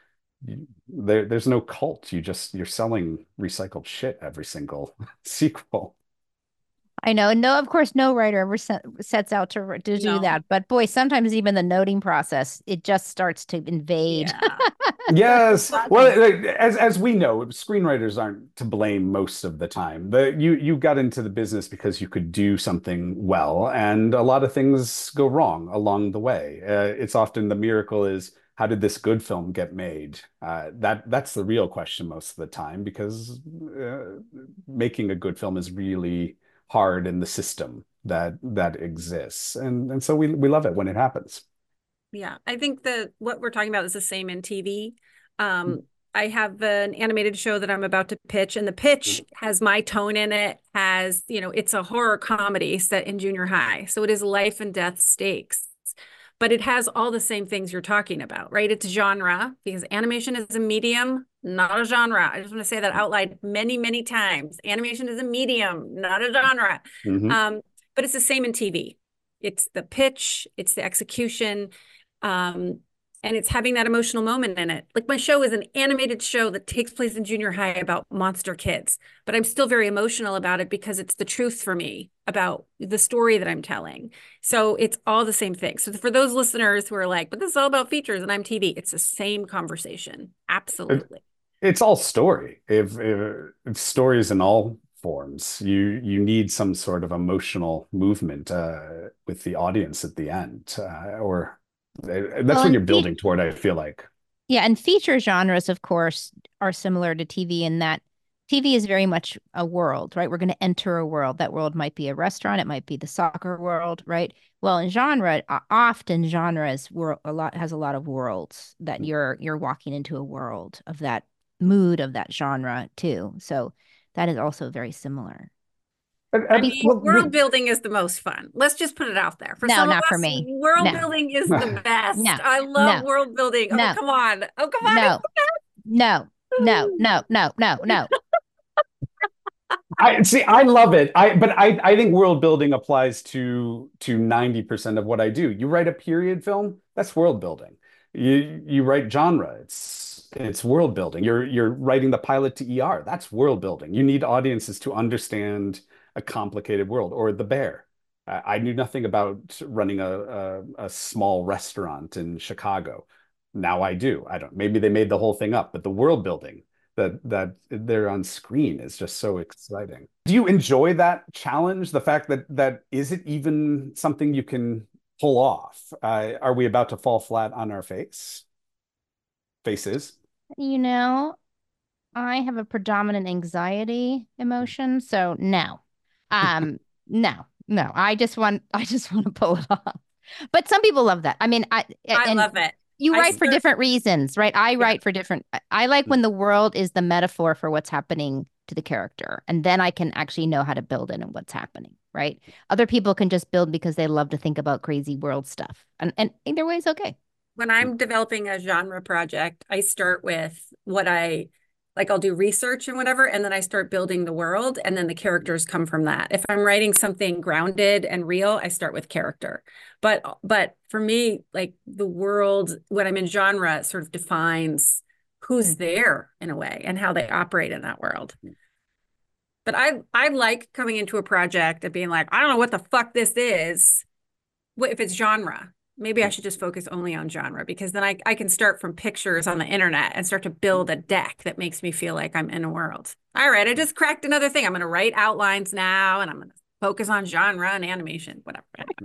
S3: there's no cult. You're selling recycled shit every single sequel.
S1: I know. And no, of course, no writer ever sets out to do
S2: No.
S1: that. But boy, sometimes even the noting process, it just starts to invade.
S2: Yeah.
S3: Yes. Well,
S1: Awesome.
S3: as we know, screenwriters aren't to blame most of the time. You got into the business because you could do something well, and a lot of things go wrong along the way. It's often the miracle is how did this good film get made? That's the real question most of the time because making a good film is really hard in the system that exists, and so we love it when it happens.
S2: Yeah, I think that what we're talking about is the same in TV. I have an animated show that I'm about to pitch, and the pitch has my tone in it, has, it's a horror comedy set in junior high. So it is life and death stakes, but it has all the same things you're talking about, right? It's genre because animation is a medium, not a genre. I just want to say that out loud many, many times. Animation is a medium, not a genre.
S3: Mhm.
S2: But it's the same in TV. It's the pitch, it's the execution, um, and it's having that emotional moment in it. Like my show is an animated show that takes place in junior high about monster kids, but I'm still very emotional about it because it's the truth for me about the story that I'm telling. So it's all the same thing. So for those listeners who are like, but this is all about features and I'm TV, it's the same conversation.
S3: It,
S2: Absolutely.
S3: it's all story. If stories in all forms, you need some sort of emotional movement with the audience at the end, or that's
S1: Well,
S3: what
S1: and
S3: you're building toward, I feel like.
S1: yeah, and feature genres, of course, are similar to TV in that TV is very much a world, right? We're going to enter a world. That world might be a restaurant, it might be the soccer world, right? Well, in genre, often genres were a lot has a lot of worlds that you're walking into a world of that mood of that genre too. So that is also very similar.
S2: I mean,
S3: Well,
S2: world building is the most fun. Let's just put it out there. For
S1: No,
S2: some of
S1: not for
S2: us,
S1: me.
S2: world
S1: No,
S2: building is the best.
S1: no,
S2: I love
S1: no,
S2: world building. Oh,
S1: no,
S2: come on. Oh, come on.
S1: no, no, no,
S2: It's
S1: no, no, no, no.
S3: I see. I love it. I think world building applies to 90% of what I do. You write a period film, that's world building. You write genre, it's world building. You're writing the pilot to ER, that's world building. You need audiences to understand a complicated world. Or The Bear. I knew nothing about running a small restaurant in Chicago. Now I do. I don't. Maybe they made the whole thing up, but the world building that they're on screen is just so exciting. Do you enjoy that challenge? The fact that is it even something you can pull off? Are we about to fall flat on our faces?
S1: You know, I have a predominant anxiety emotion, so no. No, no. I just want to pull it off. But some people love that. I mean,
S2: I
S1: and
S2: love it.
S1: you
S2: I
S1: write for
S2: start,
S1: different reasons, right? I
S2: yeah.
S1: write for different I like when the world is the metaphor for what's happening to the character, and then I can actually know how to build it and what's happening, right? Other people can just build because they love to think about crazy world stuff. And either way is okay.
S2: When I'm developing a genre project, I start with what I like, I'll do research and whatever, and then I start building the world, and then the characters come from that. If I'm writing something grounded and real, I start with character. But for me, like the world, when I'm in genre, it sort of defines who's there in a way and how they operate in that world. But I like coming into a project and being like, I don't know what the fuck this is. What if it's genre? Maybe I should just focus only on genre because then I can start from pictures on the internet and start to build a deck that makes me feel like I'm in a world. All right, I just cracked another thing. I'm going to write outlines now and I'm going to focus on genre and animation, whatever.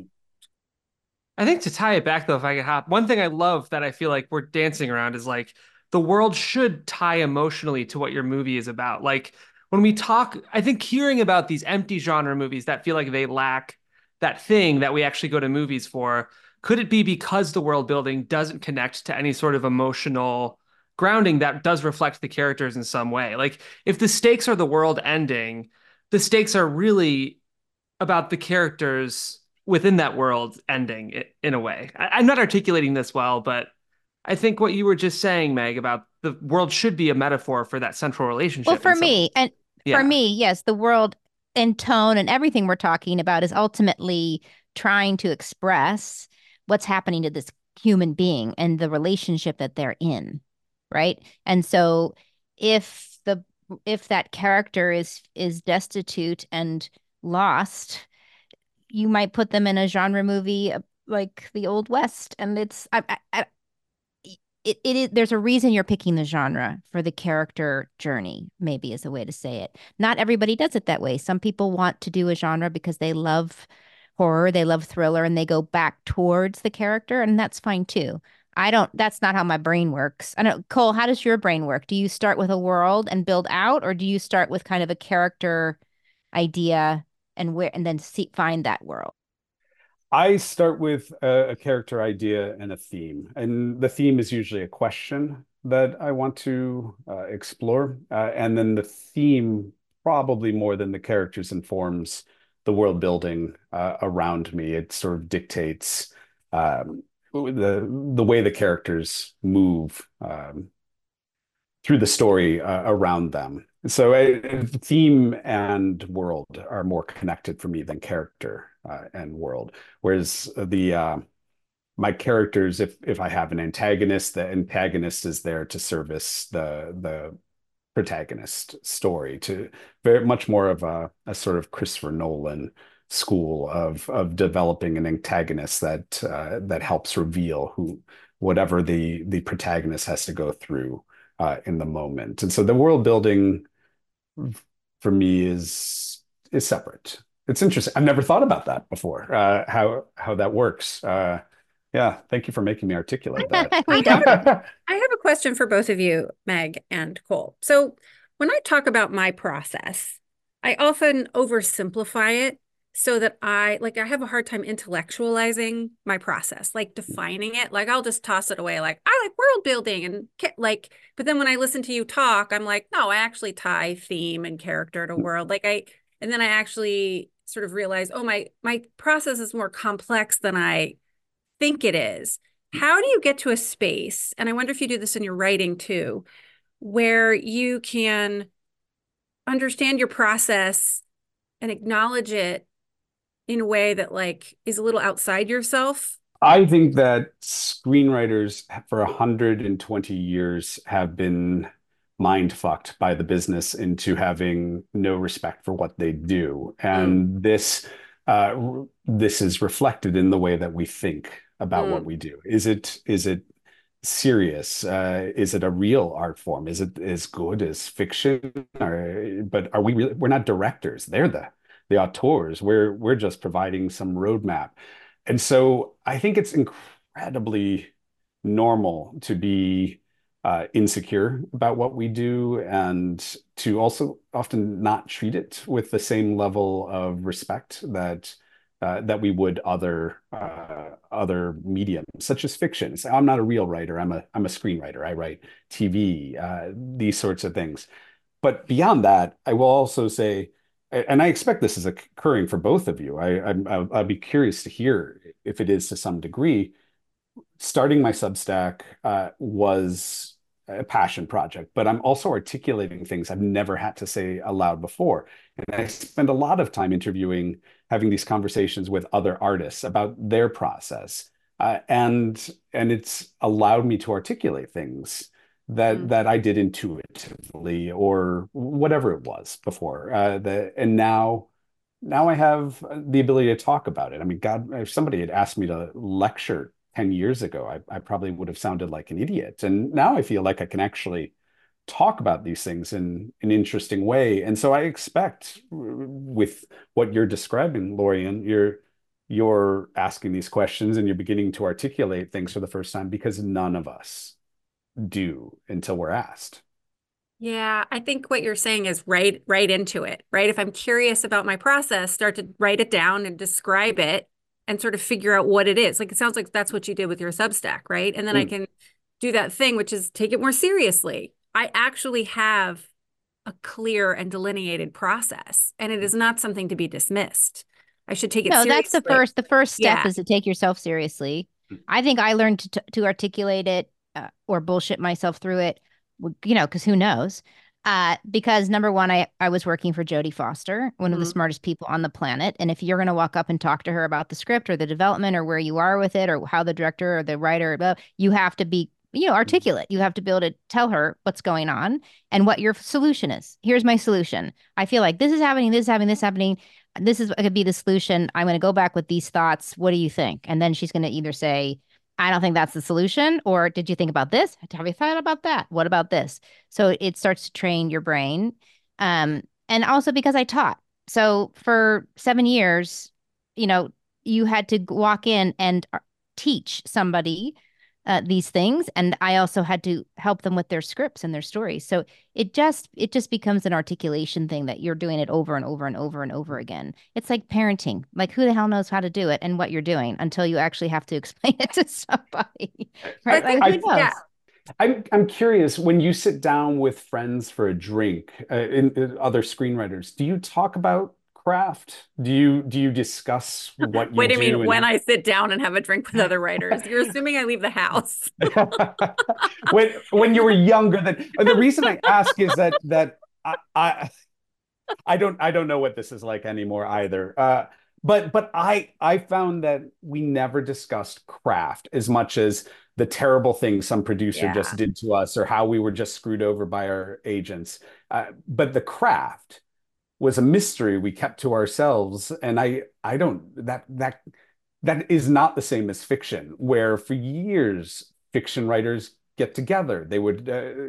S4: I think to tie it back though, if I could hop, one thing I love that I feel like we're dancing around is like the world should tie emotionally to what your movie is about. Like when we talk, I think hearing about these empty genre movies that feel like they lack that thing that we actually go to movies for, could it be because the world building doesn't connect to any sort of emotional grounding that does reflect the characters in some way? Like if the stakes are the world ending, the stakes are really about the characters within that world ending in a way. I'm not articulating this well, but I think what you were just saying, Meg, about the world should be a metaphor for that central
S1: Well,
S4: relationship in
S1: for
S4: some way.
S1: me, and for
S4: Yeah.
S1: me, yes, the world and tone and everything we're talking about is ultimately trying to express what's happening to this human being and the relationship that they're in, right? And so if the if that character is destitute and Lost, you might put them in a genre movie like The Old West, and it is there's a reason you're picking the genre for the character journey, maybe is a way to say it. Not everybody does it that way. Some people want to do a genre because they love horror, they love thriller, and they go back towards the character, and that's fine too. I don't, that's not how my brain works. I don't, Cole, how does your brain work? Do you start with a world and build out, or do you start with kind of a character idea and then find that world?
S3: I start with a character idea and a theme, and the theme is usually a question that I want to explore, and then the theme, probably more than the characters, informs the world building around me. It sort of dictates the way the characters move through the story around them. So theme and world are more connected for me than character and world. Whereas the my characters, if I have an antagonist, the antagonist is there to service the protagonist story, to very much more of a sort of Christopher Nolan school of developing an antagonist that helps reveal who whatever the protagonist has to go through in the moment. And so the world building for me is separate. It's interesting. I've never thought about that before, how that works. Yeah, thank you for making me articulate that.
S1: We don't.
S2: I have a question for both of you, Meg and Cole. So when I talk about my process, I often oversimplify it so that I have a hard time intellectualizing my process, like defining it. Like I'll just toss it away. Like I like world building and but then when I listen to you talk, I'm like, no, I actually tie theme and character to world. And then I actually sort of realize, oh, my process is more complex than I think it is. How do you get to a space, and I wonder if you do this in your writing too, where you can understand your process and acknowledge it in a way that is a little outside yourself?
S3: I think that screenwriters for 120 years have been mind fucked by the business into having no respect for what they do. And this is reflected in the way that we think about what we do. Is it serious? Is it a real art form? Is it as good as fiction? But are we really, we're not directors. They're the auteurs. We're just providing some roadmap. And so I think it's incredibly normal to be insecure about what we do, and to also often not treat it with the same level of respect that we would other mediums, such as fiction. So I'm not a real writer. I'm a screenwriter. I write TV, these sorts of things. But beyond that, I will also say, and I expect this is occurring for both of you. I'll be curious to hear if it is to some degree. Starting my Substack was a passion project, but I'm also articulating things I've never had to say aloud before. And I spend a lot of time interviewing, having these conversations with other artists about their process. And it's allowed me to articulate things that I did intuitively or whatever it was before. And now I have the ability to talk about it. I mean, God, if somebody had asked me to lecture 10 years ago, I probably would have sounded like an idiot. And now I feel like I can actually talk about these things in an interesting way. And so I expect with what you're describing, Lorian, you're asking these questions and you're beginning to articulate things for the first time because none of us do until we're asked.
S2: Yeah, I think what you're saying is right into it, right? If I'm curious about my process, start to write it down and describe it and sort of figure out what it is. Like, it sounds like that's what you did with your Substack, right? And then I can do that thing, which is take it more seriously. I actually have a clear and delineated process, and it is not something to be dismissed. I should take it seriously.
S1: No, that's the first step is to take yourself seriously. I think I learned to articulate it or bullshit myself through it, because who knows? Because number one, I was working for Jodie Foster, one of the smartest people on the planet. And if you're going to walk up and talk to her about the script or the development or where you are with it or how the director or the writer, you have to be articulate. You have to be able to tell her what's going on and what your solution is. Here's my solution. I feel like this is happening, this is happening, this is happening. This is going to be the solution. I'm going to go back with these thoughts. What do you think? And then she's going to either say, I don't think that's the solution, or did you think about this? Have you thought about that? What about this? So it starts to train your brain. And also because I taught. So for 7 years, you had to walk in and teach somebody these things, and I also had to help them with their scripts and their stories. So it just becomes an articulation thing that you're doing it over and over and over and over again. It's like parenting. Like, who the hell knows how to do it and what you're doing until you actually have to explain it to somebody, right? Like, who knows?
S2: Yeah.
S3: I'm curious, when you sit down with friends for a drink, in other screenwriters, do you talk about craft? Do you discuss what you
S2: Wait, I
S3: do
S2: mean,
S3: and
S2: when I sit down and have a drink with other writers, you're assuming I leave the house.
S3: when you were younger? The reason I ask is that I don't know what this is like anymore either. But I found that we never discussed craft as much as the terrible things some producer
S2: Yeah.
S3: just did to us or how we were just screwed over by our agents. But the craft was a mystery we kept to ourselves, and I don't that is not the same as fiction, where for years fiction writers get together. They would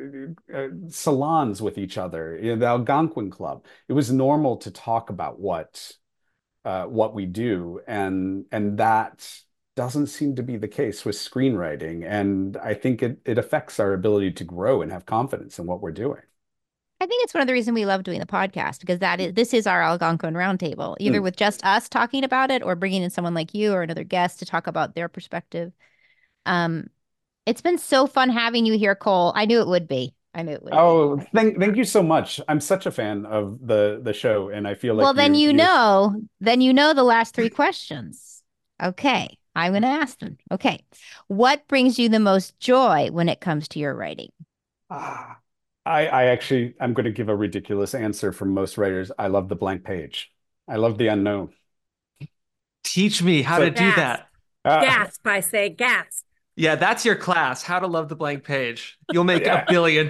S3: salons with each other, the Algonquin Club. It was normal to talk about what we do, and that doesn't seem to be the case with screenwriting. And I think it affects our ability to grow and have confidence in what we're doing.
S1: I think it's one of the reasons we love doing the podcast, because this is our Algonquin roundtable, either with just us talking about it or bringing in someone like you or another guest to talk about their perspective. It's been so fun having you here, Cole. I knew it would be. I knew it would
S3: Oh,
S1: be.
S3: thank you so much. I'm such a fan of the show, and I feel like
S1: Well, then
S3: you
S1: the last three questions. Okay, I'm going to ask them. Okay, what brings you the most joy when it comes to your writing?
S3: Ah, I actually I'm going to give a ridiculous answer from most writers. I love the blank page. I love the unknown.
S4: Teach me how
S3: So
S4: to do
S2: Gasp.
S4: that.
S2: Gasp, I say gasp.
S4: Yeah, that's your class. How to love the blank page. You'll make $1 billion.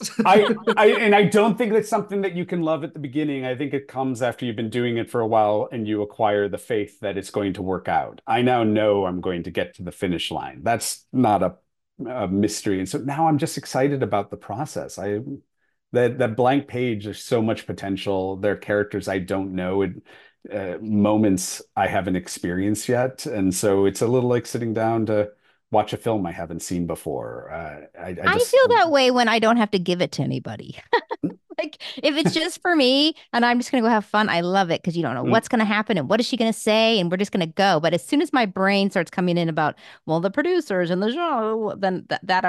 S3: I don't think that's something that you can love at the beginning. I think it comes after you've been doing it for a while and you acquire the faith that it's going to work out. I now know I'm going to get to the finish line. That's not a mystery. And so now I'm just excited about the process. That blank page, there's so much potential. There are characters I don't know, and moments I haven't experienced yet. And so it's a little like sitting down to watch a film I haven't seen before. I
S1: I
S3: just
S1: feel that way when I don't have to give it to anybody. Like, if it's just for me and I'm just going to go have fun, I love it because you don't know what's going to happen and what is she going to say, and we're just going to go. But as soon as my brain starts coming in about, well, the producers and the genre, then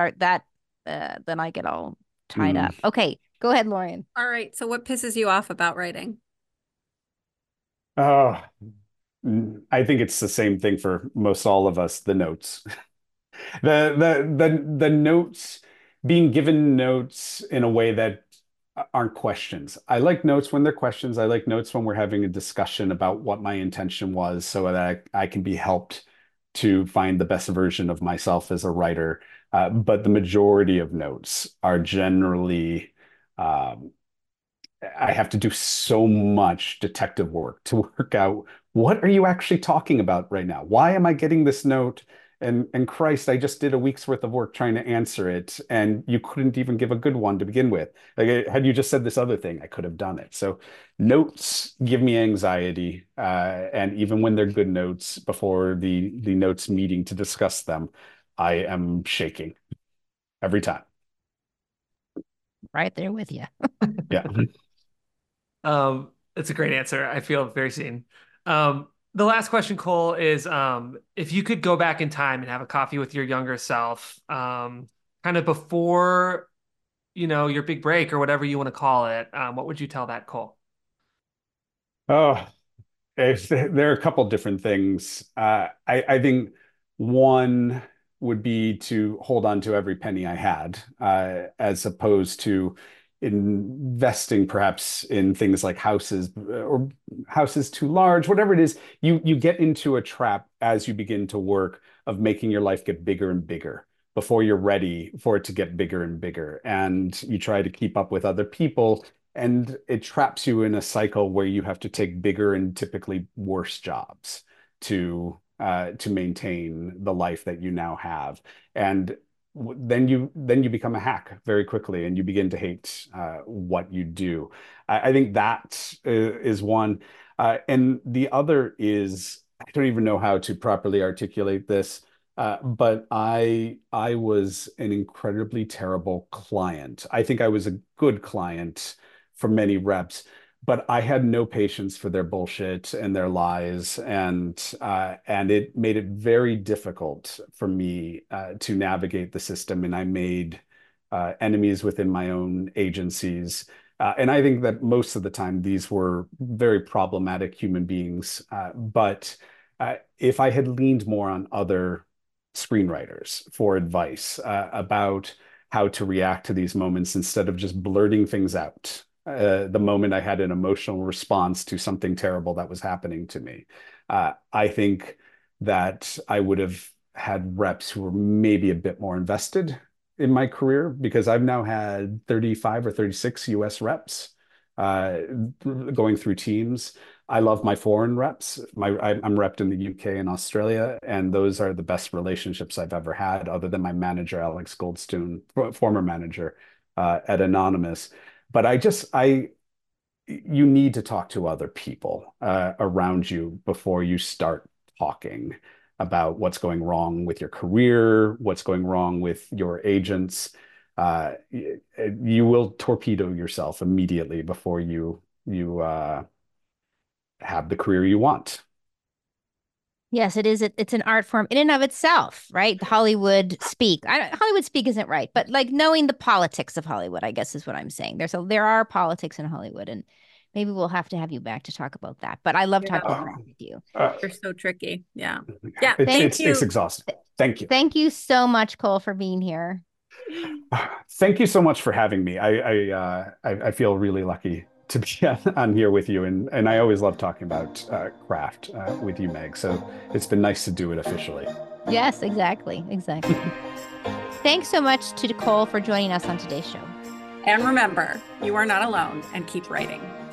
S1: then I get all tied up. Okay, go ahead, Lorian.
S2: All right. So what pisses you off about writing?
S3: Oh, I think it's the same thing for most all of us, the notes. The notes, being given notes in a way that aren't questions. I like notes when they're questions. I like notes when we're having a discussion about what my intention was so that I can be helped to find the best version of myself as a writer. But the majority of notes are generally, I have to do so much detective work to work out, what are you actually talking about right now? Why am I getting this note? And Christ, I just did a week's worth of work trying to answer it, and you couldn't even give a good one to begin with. Like, had you just said this other thing, I could have done it. So notes give me anxiety, and even when they're good notes, before the notes meeting to discuss them, I am shaking every time.
S1: Right there with you.
S3: Yeah.
S4: It's a great answer. I feel very seen. The last question, Cole, is if you could go back in time and have a coffee with your younger self, kind of before, your big break or whatever you want to call it, what would you tell that Cole?
S3: Oh, there are a couple different things. I think one would be to hold on to every penny I had, as opposed to investing perhaps in things like houses or houses too large, whatever it is. You get into a trap as you begin to work of making your life get bigger and bigger. before you're ready for it to get bigger and bigger. And you try to keep up with other people, and it traps you in a cycle where you have to take bigger and typically worse jobs to maintain the life that you now have. And then you become a hack very quickly, and you begin to hate what you do. I think that is one. And the other is, I don't even know how to properly articulate this, but I was an incredibly terrible client. I think I was a good client for many reps, but I had no patience for their bullshit and their lies, and it made it very difficult for me to navigate the system, and I made enemies within my own agencies. And I think that most of the time these were very problematic human beings. But if I had leaned more on other screenwriters for advice about how to react to these moments instead of just blurting things out, the moment I had an emotional response to something terrible that was happening to me, I think that I would have had reps who were maybe a bit more invested in my career, because I've now had 35 or 36 US reps going through teams. I love my foreign reps. I'm repped in the UK and Australia, and those are the best relationships I've ever had, other than my manager, Alex Goldstone, former manager at Anonymous. But you need to talk to other people around you before you start talking about what's going wrong with your career, what's going wrong with your agents. You will torpedo yourself immediately before you have the career you want.
S1: Yes, it is. It's an art form in and of itself, right? Hollywood speak. Hollywood speak isn't right, but like knowing the politics of Hollywood, I guess is what I'm saying. There are politics in Hollywood, and maybe we'll have to have you back to talk about that. But I love talking
S2: Yeah.
S1: craft with you.
S2: They're so tricky. Yeah. Yeah.
S3: It's
S2: you.
S3: exhausting. Thank you.
S1: Thank you so much, Cole, for being here.
S3: Thank you so much for having me. I feel really lucky to be on here with you, and I always love talking about craft with you, Meg. So it's been nice to do it officially.
S1: Yes, exactly. Thanks so much to Cole for joining us on today's show.
S2: And remember, you are not alone, and keep writing.